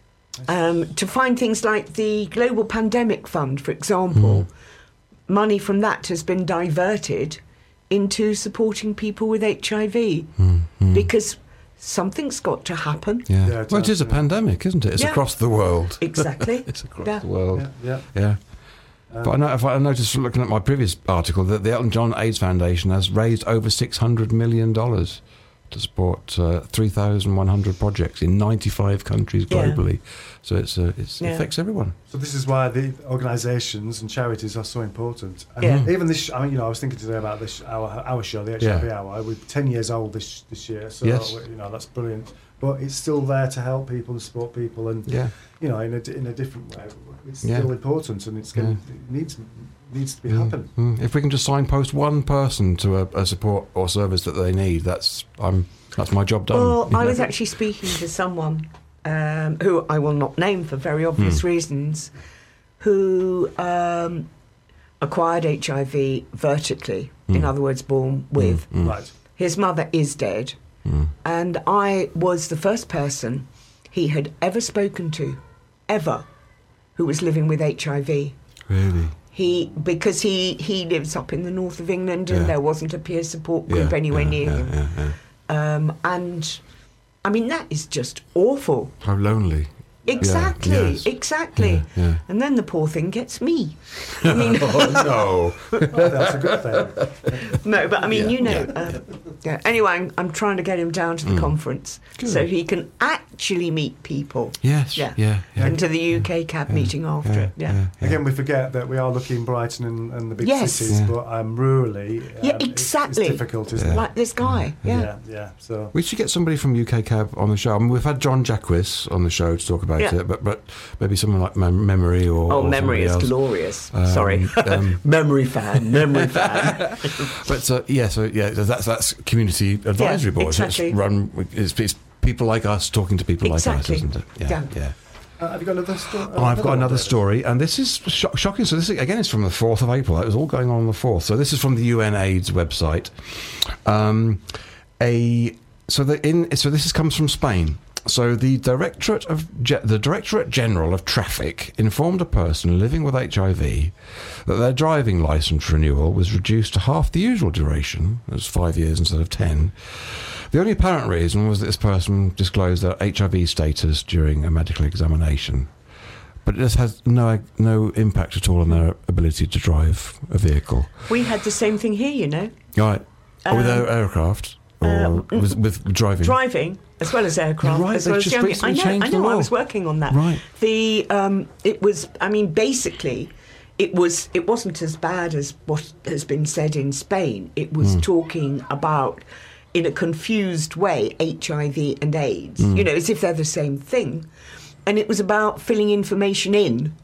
Speaker 4: Um, to find things like the Global Pandemic Fund, for example, money from that has been diverted into supporting people with H I V because something's got to happen.
Speaker 2: Yeah.
Speaker 1: Yeah, it
Speaker 2: well, it
Speaker 1: does,
Speaker 2: is a
Speaker 1: yeah.
Speaker 2: pandemic, isn't it? It's
Speaker 4: Yeah.
Speaker 2: across the world.
Speaker 4: Exactly.
Speaker 2: It's across
Speaker 4: Yeah.
Speaker 2: the world.
Speaker 1: Yeah,
Speaker 2: Yeah.
Speaker 1: yeah.
Speaker 2: But I, know, if I noticed from looking at my previous article that the Elton John AIDS Foundation has raised over six hundred million dollars to support uh, three thousand one hundred projects in ninety-five countries
Speaker 4: Yeah.
Speaker 2: globally. So it's, uh, it's,
Speaker 4: Yeah.
Speaker 2: it affects everyone.
Speaker 1: So this is why the organisations and charities are so important. And
Speaker 4: Yeah.
Speaker 1: even this, I mean, you know, I was thinking today about this our our show, the H I V
Speaker 2: Yeah.
Speaker 1: Hour. We're ten years old this this year, so
Speaker 2: Yes.
Speaker 1: you know that's brilliant. But it's still there to help people and support people, and
Speaker 2: Yeah.
Speaker 1: you know, in a in a different way. It's
Speaker 2: Yeah.
Speaker 1: still important, and it's going
Speaker 2: Yeah.
Speaker 1: it needs needs to be
Speaker 2: Mm,
Speaker 1: happen.
Speaker 2: mm. If we can just signpost one person to a, a support or service that they need, that's I'm that's my job done.
Speaker 4: Well,
Speaker 2: you
Speaker 4: I
Speaker 2: know.
Speaker 4: was actually speaking to someone um, who I will not name for very obvious
Speaker 2: Hmm.
Speaker 4: reasons, who um, acquired H I V vertically, in
Speaker 2: Hmm.
Speaker 4: other words, born with.
Speaker 2: Mm.
Speaker 1: Right.
Speaker 4: His mother is dead,
Speaker 2: Mm.
Speaker 4: and I was the first person he had ever spoken to, ever, who was living with H I V.
Speaker 2: Really?
Speaker 4: He because he, he lives up in the north of England, and
Speaker 2: Yeah.
Speaker 4: there wasn't a peer support group
Speaker 2: Yeah,
Speaker 4: anywhere
Speaker 2: yeah,
Speaker 4: near
Speaker 2: yeah,
Speaker 4: him.
Speaker 2: yeah, yeah.
Speaker 4: Um, and I mean that is just awful.
Speaker 2: How lonely.
Speaker 4: Exactly,
Speaker 2: yes.
Speaker 4: exactly.
Speaker 2: Yeah, yeah.
Speaker 4: And then the poor thing gets me. I mean,
Speaker 2: Oh no!
Speaker 1: Oh, that's a good thing.
Speaker 4: no, but I mean,
Speaker 2: Yeah,
Speaker 4: you know,
Speaker 2: yeah,
Speaker 4: uh, Yeah. Anyway, I'm, I'm trying to get him down to the conference
Speaker 2: Good.
Speaker 4: so he can actually meet people.
Speaker 2: Yes.
Speaker 4: Yeah.
Speaker 2: Yeah. yeah.
Speaker 4: And to the U K C A B meeting after it. Yeah.
Speaker 1: Again, we forget that we are looking in Brighton and, and the big
Speaker 4: Yes.
Speaker 1: cities,
Speaker 2: Yeah.
Speaker 1: but um, rurally, um,
Speaker 4: Yeah,
Speaker 1: it's-
Speaker 4: exactly.
Speaker 1: It's, difficult, isn't it?
Speaker 4: Like this guy. Yeah.
Speaker 1: Yeah, yeah. So
Speaker 2: We should get somebody from U K C A B on the show. I mean, we've had John Jacquis on the show to talk about
Speaker 4: Yeah.
Speaker 2: it, but but maybe someone like Mem- Memory or
Speaker 4: Oh,
Speaker 2: or
Speaker 4: memory
Speaker 2: somebody
Speaker 4: is
Speaker 2: else.
Speaker 4: glorious.
Speaker 2: Um,
Speaker 4: Sorry.
Speaker 2: um,
Speaker 4: memory fan. Memory fan.
Speaker 2: But uh, yeah, so yeah, that's that's community advisory
Speaker 4: Yeah,
Speaker 2: boards.
Speaker 4: exactly.
Speaker 2: It's run. It's, it's people like us talking to people
Speaker 4: Exactly.
Speaker 2: like us, isn't it? Yeah.
Speaker 4: Yeah.
Speaker 2: yeah.
Speaker 1: uh, have you got another story?
Speaker 2: Oh, I've got another story, and this is sho- shocking. So this is, again is from the fourth of April. It was all going on on the fourth. So this is from the U N AIDS website. Um, a so the in so this is, comes from Spain. So the Directorate of Ge- the Directorate General of Traffic informed a person living with H I V that their driving licence renewal was reduced to half the usual duration. It was five years instead of ten. The only apparent reason was that this person disclosed their H I V status during a medical examination. But this has no no impact at all on their ability to drive a vehicle.
Speaker 4: We had the same thing here, you know.
Speaker 2: Right. Or with
Speaker 4: Um,
Speaker 2: air- aircraft? Or
Speaker 4: um,
Speaker 2: with, with driving?
Speaker 4: Driving as well as aircraft.
Speaker 2: You're right,
Speaker 4: as
Speaker 2: they've
Speaker 4: well as
Speaker 2: just
Speaker 4: driving.
Speaker 2: recently
Speaker 4: I know.
Speaker 2: changed
Speaker 4: I
Speaker 2: the
Speaker 4: know. I
Speaker 2: law.
Speaker 4: was working on that.
Speaker 2: Right.
Speaker 4: The um, it was. I mean, basically, it was. It wasn't as bad as what has been said in Spain. It was
Speaker 2: Mm.
Speaker 4: talking about, in a confused way, H I V and AIDS.
Speaker 2: Mm.
Speaker 4: You know, as if they're the same thing. And it was about filling information in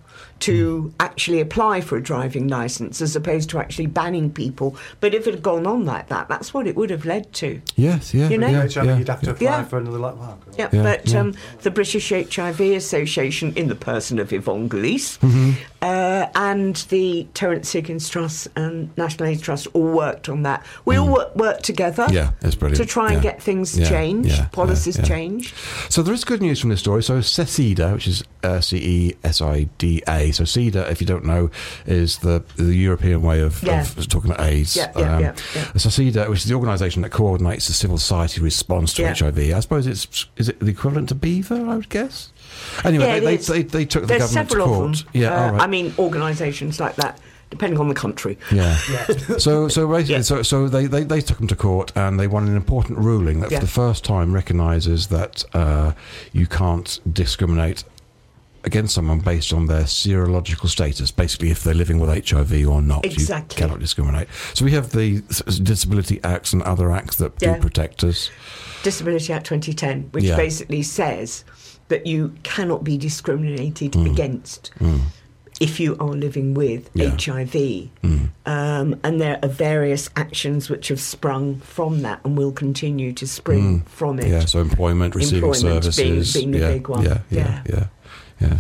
Speaker 4: to actually apply for a driving licence as opposed to actually banning people. But if it had gone on like that, that's what it would have led to.
Speaker 2: Yes, yeah.
Speaker 4: You know?
Speaker 2: yeah,
Speaker 1: H I V,
Speaker 2: yeah,
Speaker 1: you'd have to
Speaker 2: yeah.
Speaker 1: apply
Speaker 4: Yeah.
Speaker 1: for another like mark.
Speaker 4: Yeah,
Speaker 2: Yeah,
Speaker 4: but
Speaker 2: yeah.
Speaker 4: Um, the British H I V Association, in the person of Yvonne Glees,
Speaker 2: Mm-hmm.
Speaker 4: uh, and the Terence Higgins Trust and National AIDS Trust all worked on that. We all work, worked together
Speaker 2: Mm. Yeah, it's brilliant.
Speaker 4: to try and
Speaker 2: Yeah.
Speaker 4: get things
Speaker 2: Yeah,
Speaker 4: changed,
Speaker 2: yeah,
Speaker 4: policies
Speaker 2: yeah, yeah.
Speaker 4: changed.
Speaker 2: So there is good news from this story. So CESIDA, which is uh, C E S I D A. So CEDA, if you don't know, is the the European way of,
Speaker 4: Yeah.
Speaker 2: of talking about AIDS.
Speaker 4: Yeah, yeah, yeah, yeah.
Speaker 2: So CEDA, which is the organisation that coordinates the civil society response to
Speaker 4: Yeah.
Speaker 2: H I V. I suppose it's is it the equivalent to Beaver, I would guess. Anyway,
Speaker 4: Yeah, it
Speaker 2: they,
Speaker 4: is.
Speaker 2: they, they they took the
Speaker 4: There's
Speaker 2: government to
Speaker 4: several
Speaker 2: court.
Speaker 4: of them.
Speaker 2: Yeah,
Speaker 4: Uh,
Speaker 2: all right.
Speaker 4: I mean, organisations like that, depending on the country.
Speaker 2: Yeah. so so basically,
Speaker 4: Yeah.
Speaker 2: so so they, they, they took them to court and they won an important ruling that
Speaker 4: Yeah.
Speaker 2: for the first time recognises that uh, you can't discriminate against someone based on their serological status. Basically, if they're living with H I V or not,
Speaker 4: Exactly.
Speaker 2: you cannot discriminate. So we have the s- Disability Acts and other acts that
Speaker 4: Yeah.
Speaker 2: do protect us.
Speaker 4: Disability Act twenty ten, which
Speaker 2: Yeah.
Speaker 4: basically says that you cannot be discriminated against if you are living with
Speaker 2: Yeah.
Speaker 4: H I V. Um, and there are various actions which have sprung from that and will continue to spring from it.
Speaker 2: Yeah, so employment, receiving
Speaker 4: Employment being-
Speaker 2: services.
Speaker 4: being the
Speaker 2: yeah,
Speaker 4: big one.
Speaker 2: Yeah, yeah,
Speaker 4: Yeah.
Speaker 2: yeah, yeah.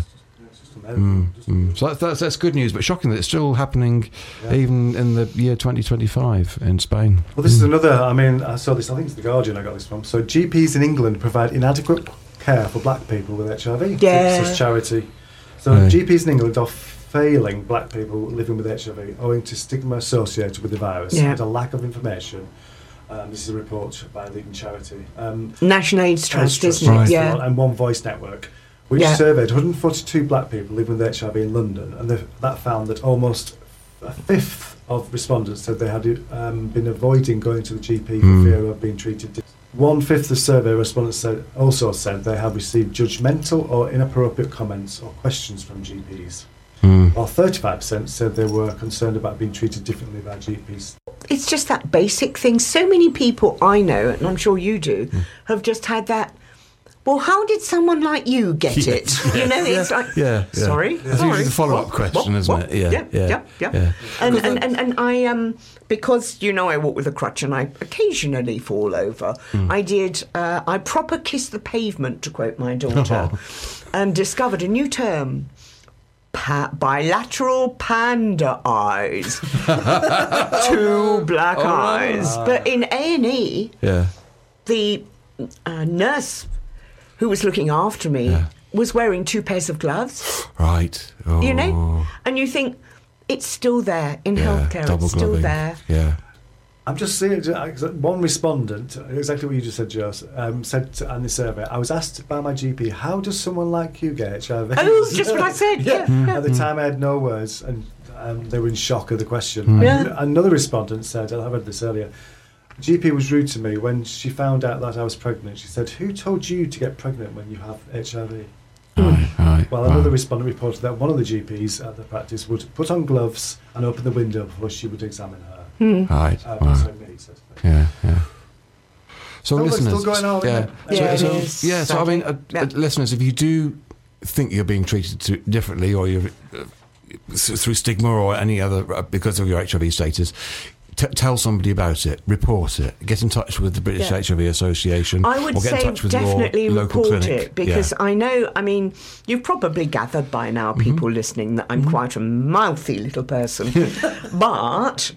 Speaker 2: Mm. So that's, that's that's good news, but shocking that it's still happening even in the year twenty twenty-five in Spain.
Speaker 1: Well, this is another. I mean, I saw this. I think it's the Guardian. I got this from. So G Ps in England provide inadequate care for black people with H I V.
Speaker 4: Yeah.
Speaker 1: Says charity. So
Speaker 2: Right.
Speaker 1: G Ps in England are failing black people living with H I V owing to stigma associated with the virus
Speaker 4: Yeah.
Speaker 1: and a lack of information. Um, this is a report by a leading charity. Um,
Speaker 4: National AIDS Trust, isn't
Speaker 2: Right.
Speaker 4: it? Yeah.
Speaker 1: And One Voice Network, which
Speaker 4: Yeah.
Speaker 1: surveyed one hundred forty-two black people living with H I V in London, and they- that found that almost a fifth of respondents said they had um, been avoiding going to the G P for
Speaker 2: Mm.
Speaker 1: fear of being treated. One fifth of survey respondents said, also said they have received judgmental or inappropriate comments or questions from G Ps,
Speaker 2: Mm.
Speaker 1: while thirty-five percent said they were concerned about being treated differently by G Ps.
Speaker 4: It's just that basic thing. So many people I know, and I'm sure you do,
Speaker 2: Mm.
Speaker 4: have just had that. Well, how did someone like you get it? You know, it's like,
Speaker 2: Yeah, yeah.
Speaker 4: sorry,
Speaker 2: That's
Speaker 4: sorry.
Speaker 2: usually the follow-up
Speaker 4: What?
Speaker 2: question,
Speaker 4: What?
Speaker 2: isn't
Speaker 4: What?
Speaker 2: it? Yeah,
Speaker 4: yeah,
Speaker 2: yeah,
Speaker 4: yeah, yeah.
Speaker 2: yeah.
Speaker 4: And,
Speaker 2: Because
Speaker 4: and, and, and I um because you know I walk with a crutch and I occasionally fall over.
Speaker 2: Hmm.
Speaker 4: I did uh, I proper kissed the pavement, to quote my daughter,
Speaker 2: Oh.
Speaker 4: and discovered a new term. Pa- bilateral panda eyes, two black
Speaker 2: Oh,
Speaker 4: eyes. But in A and E,
Speaker 2: Yeah.
Speaker 4: the uh, nurse who was looking after me
Speaker 2: Yeah.
Speaker 4: was wearing two pairs of gloves.
Speaker 2: Right. Oh.
Speaker 4: You know, and you think it's still there in
Speaker 2: Yeah,
Speaker 4: healthcare.
Speaker 2: double
Speaker 4: It's still
Speaker 2: gloving.
Speaker 4: there.
Speaker 2: Yeah.
Speaker 1: I'm just seeing one respondent, exactly what you just said, Joe, um, said to, on the survey. I was asked by my G P, "How does someone like you get H I V?"
Speaker 4: Oh, just what I said. Yeah. yeah.
Speaker 1: At the time, I had no words, and um, they were in shock of the question.
Speaker 2: Mm.
Speaker 4: Yeah.
Speaker 1: And another respondent said, and I read this earlier, G P was rude to me when she found out that I was pregnant. She said, "Who told you to get pregnant when you have H I V?"
Speaker 2: Right, right,
Speaker 1: Well,
Speaker 2: wow.
Speaker 1: another respondent reported that one of the G Ps at the practice would put on gloves and open the window before she would examine her.
Speaker 2: Right,
Speaker 1: Uh,
Speaker 2: wow.
Speaker 1: so me, so to speak.
Speaker 2: Yeah, yeah. So,
Speaker 1: Still-
Speaker 2: listeners,
Speaker 1: still going on,
Speaker 2: yeah,
Speaker 1: isn't it?
Speaker 4: Yeah,
Speaker 2: so,
Speaker 4: it
Speaker 2: so-
Speaker 4: is,
Speaker 2: yeah. So, I mean, uh,
Speaker 4: sadly.
Speaker 2: uh, listeners, if you do think you're being treated to, differently, or you're uh, s- through stigma or any other uh, because of your H I V status, t- tell somebody about it, report it, get in touch with the British
Speaker 4: Yeah.
Speaker 2: H I V Association,
Speaker 4: I would
Speaker 2: or get
Speaker 4: say
Speaker 2: in touch with
Speaker 4: definitely
Speaker 2: your local
Speaker 4: report
Speaker 2: clinic.
Speaker 4: it because
Speaker 2: Yeah.
Speaker 4: I know, I mean, you've probably gathered by now,
Speaker 2: Mm-hmm.
Speaker 4: people listening, that I'm quite a mouthy little person. But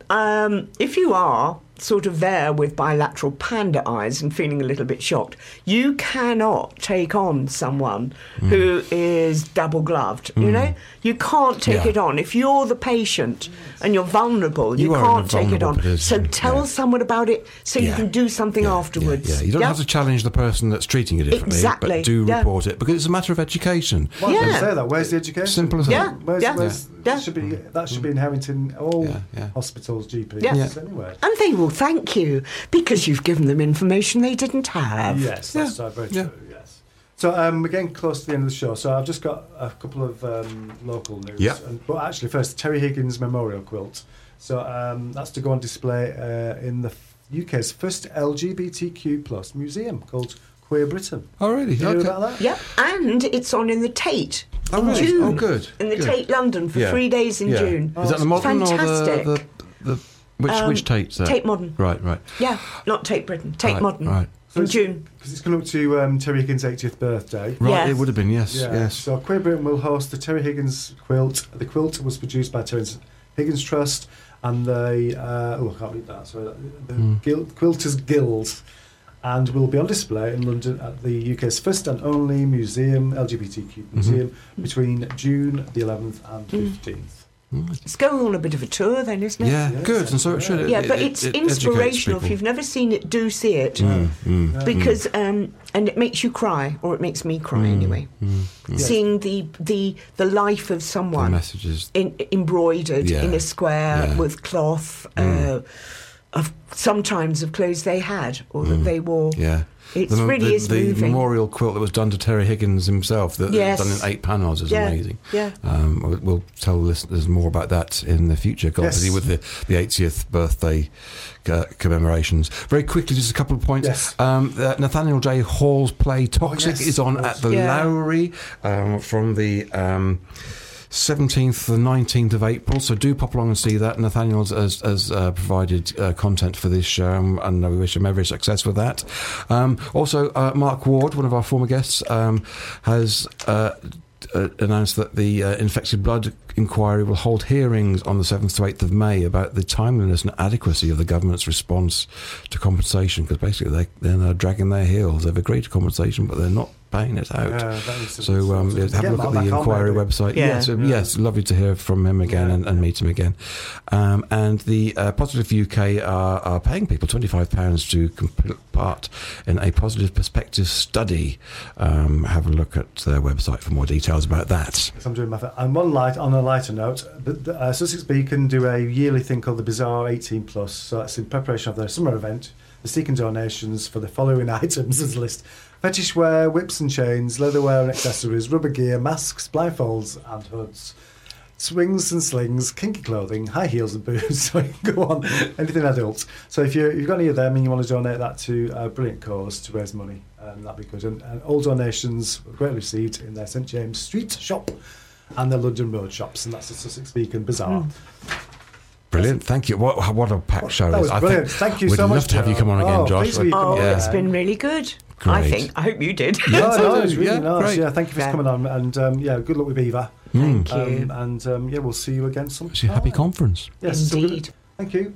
Speaker 4: um, if you are sort of there with bilateral panda eyes and feeling a little bit shocked, you cannot take on someone
Speaker 2: Mm.
Speaker 4: who is double gloved. You know, you can't take
Speaker 2: Yeah.
Speaker 4: it on. If you're the patient and you're vulnerable,
Speaker 2: You
Speaker 4: you,
Speaker 2: are in a
Speaker 4: can't take it
Speaker 2: vulnerable
Speaker 4: on. So
Speaker 2: position,
Speaker 4: tell
Speaker 2: yeah.
Speaker 4: someone about it so you
Speaker 2: Yeah.
Speaker 4: can do something
Speaker 2: Yeah,
Speaker 4: afterwards.
Speaker 2: Yeah, yeah. You don't
Speaker 4: Yeah?
Speaker 2: have to challenge the person that's treating you differently,
Speaker 4: Exactly,
Speaker 2: but do
Speaker 4: yeah.
Speaker 2: report it because it's a matter of education.
Speaker 1: Well, I was going
Speaker 4: Yeah.
Speaker 1: to say that. Where's the education?
Speaker 2: Simple as
Speaker 4: Yeah.
Speaker 2: that.
Speaker 1: Where's,
Speaker 4: Yeah.
Speaker 1: where's,
Speaker 4: Yeah.
Speaker 1: That should be that should be inherent in all
Speaker 2: Yeah, yeah.
Speaker 1: hospitals, G Ps,
Speaker 4: Yeah.
Speaker 2: Yeah.
Speaker 1: anyway.
Speaker 4: And they will thank you because you've given them information they didn't have.
Speaker 1: Yes, that's uh, very
Speaker 2: Yeah.
Speaker 1: true. Yes. So um, we're getting close to the end of the show. So I've just got a couple of um, local news.
Speaker 2: Yeah.
Speaker 1: And, but actually, first, Terry Higgins Memorial Quilt. So um, that's to go on display uh, in the U K's first L G B T Q plus museum called Queer Britain.
Speaker 2: Oh, really?
Speaker 1: Did you hear
Speaker 2: Okay.
Speaker 1: about that?
Speaker 4: Yep, and it's on in the Tate
Speaker 2: Oh,
Speaker 4: in
Speaker 2: really?
Speaker 4: June.
Speaker 2: Oh, good,
Speaker 4: In the
Speaker 2: good.
Speaker 4: Tate London for
Speaker 2: Yeah.
Speaker 4: three days in
Speaker 2: Yeah.
Speaker 4: June.
Speaker 2: Is that the modern
Speaker 4: Fantastic.
Speaker 2: or the, the, the which
Speaker 4: Um,
Speaker 2: which Tate's that?
Speaker 4: Tate Modern.
Speaker 2: Right, right.
Speaker 4: Yeah, not Tate Britain, Tate
Speaker 2: Right,
Speaker 4: Modern
Speaker 2: right.
Speaker 1: So
Speaker 4: in
Speaker 1: it's-
Speaker 4: June.
Speaker 1: Because it's coming up to um, Terry Higgins' eightieth birthday.
Speaker 2: Right,
Speaker 4: Yes.
Speaker 2: it would have been, yes,
Speaker 1: Yeah.
Speaker 2: yes.
Speaker 1: So Queer Britain will host the Terry Higgins quilt. The quilt was produced by Terry Higgins Trust and the uh, oh I can't read that. Sorry, the
Speaker 2: Mm.
Speaker 1: Guild, Quilters Guild, and will be on display in London at the U K's first and only museum, L G B T Q museum, between June the eleventh and fifteenth.
Speaker 4: It's going on a bit of a tour then, isn't it?
Speaker 2: Yeah,
Speaker 1: Yes,
Speaker 2: good, and so it
Speaker 1: yeah.
Speaker 2: should. It,
Speaker 4: Yeah,
Speaker 2: it-
Speaker 4: but
Speaker 2: it-
Speaker 4: it's
Speaker 2: it educates
Speaker 4: inspirational. If
Speaker 2: people.
Speaker 4: you've never seen it, do see it.
Speaker 2: Mm, mm,
Speaker 4: Because um, and it makes you cry, or it makes me cry
Speaker 2: Mm.
Speaker 4: anyway. Seeing the the the life of
Speaker 2: the
Speaker 4: someone
Speaker 2: messages.
Speaker 4: in, embroidered
Speaker 2: Yeah.
Speaker 4: in a square
Speaker 2: Yeah.
Speaker 4: with cloth,
Speaker 2: Mm.
Speaker 4: uh, of sometimes of clothes they had or that they wore.
Speaker 2: Yeah.
Speaker 4: It
Speaker 2: the,
Speaker 4: really
Speaker 2: the,
Speaker 4: is
Speaker 2: the
Speaker 4: moving.
Speaker 2: memorial quilt that was done to Terry Higgins himself, that
Speaker 4: Yes.
Speaker 2: done in eight panels, is
Speaker 4: Yeah,
Speaker 2: amazing.
Speaker 4: yeah.
Speaker 2: Um, we'll, we'll tell listeners more about that in the future, obviously
Speaker 1: Yes.
Speaker 2: with the, the eightieth birthday uh, commemorations. Very quickly, just a couple of points.
Speaker 1: Yes.
Speaker 2: Um, uh, Nathaniel J. Hall's play Toxic
Speaker 1: yes,
Speaker 2: is on
Speaker 1: of
Speaker 2: at
Speaker 1: course.
Speaker 2: the
Speaker 4: Yeah.
Speaker 2: Lowry um, from the... Um, seventeenth to the nineteenth of April, so do pop along and see that. Nathaniel has, has uh, provided uh, content for this show, and, and we wish him every success with that. Um, also, uh, Mark Ward, one of our former guests, um, has uh, uh, announced that the uh, infected blood inquiry will hold hearings on the seventh to eighth of May about the timeliness and adequacy of the government's response to compensation, because basically they, they're now dragging their heels. They've agreed to compensation, but they're not paying it out.
Speaker 1: Yeah, that is-
Speaker 2: so um,
Speaker 1: so-
Speaker 2: yeah, have a
Speaker 1: get
Speaker 2: look
Speaker 1: Mark
Speaker 2: at
Speaker 1: back
Speaker 2: the
Speaker 1: on,
Speaker 2: inquiry
Speaker 1: maybe.
Speaker 2: website.
Speaker 4: Yeah.
Speaker 2: Yes, um,
Speaker 1: Yeah.
Speaker 2: yes, lovely to hear from him again
Speaker 1: Yeah.
Speaker 2: and, and meet him again. Um, and the uh, Positive U K are, are paying people twenty-five pounds to complete part in a positive perspective study. Um, have a look at their website for more details about that.
Speaker 1: Yes, I'm doing my. And one light on a lighter note, the, the, uh, Sussex Beacon do a yearly thing called the Bazaar eighteen plus. So that's in preparation of their summer event. They're seeking donations for the following items as a list: fetish wear, whips and chains, leatherware and accessories, rubber gear, masks, blindfolds and hoods, swings and slings, kinky clothing, high heels and boots. So you can go on, anything adult. So if you, you've got any of them and you want to donate that to a brilliant cause to raise money, um, that'd be good. And, and all donations were greatly received in their St James Street shop and their London Road shops, and that's the Sussex Beacon Bazaar.
Speaker 2: Brilliant, thank you. What, what a packed show
Speaker 1: That
Speaker 2: it
Speaker 1: was
Speaker 2: is. I
Speaker 1: brilliant.
Speaker 2: think
Speaker 1: Thank you
Speaker 2: we'd
Speaker 1: so
Speaker 2: love
Speaker 1: much,
Speaker 2: to have you
Speaker 1: Joe.
Speaker 2: come on again,
Speaker 1: Oh,
Speaker 2: Josh.
Speaker 1: please will you come
Speaker 4: Oh,
Speaker 1: on
Speaker 4: it's
Speaker 1: again.
Speaker 4: been really good. I
Speaker 2: Great.
Speaker 4: think. I hope you did.
Speaker 1: No,
Speaker 2: Yes,
Speaker 1: no,
Speaker 2: I
Speaker 1: it's
Speaker 2: do.
Speaker 1: really
Speaker 2: Yeah,
Speaker 1: nice.
Speaker 2: great.
Speaker 1: Yeah, thank you for
Speaker 4: Yeah.
Speaker 1: coming on, and um, yeah, good luck with Eva.
Speaker 4: Thank you.
Speaker 1: Um, and um, yeah, we'll see you again sometime.
Speaker 2: Wish you a happy conference.
Speaker 1: Yes, so we're gonna-
Speaker 4: Indeed.
Speaker 1: thank you.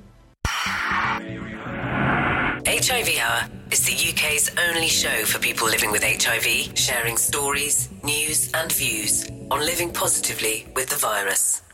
Speaker 3: H I V Hour is the U K's only show for people living with H I V, sharing stories, news, and views on living positively with the virus.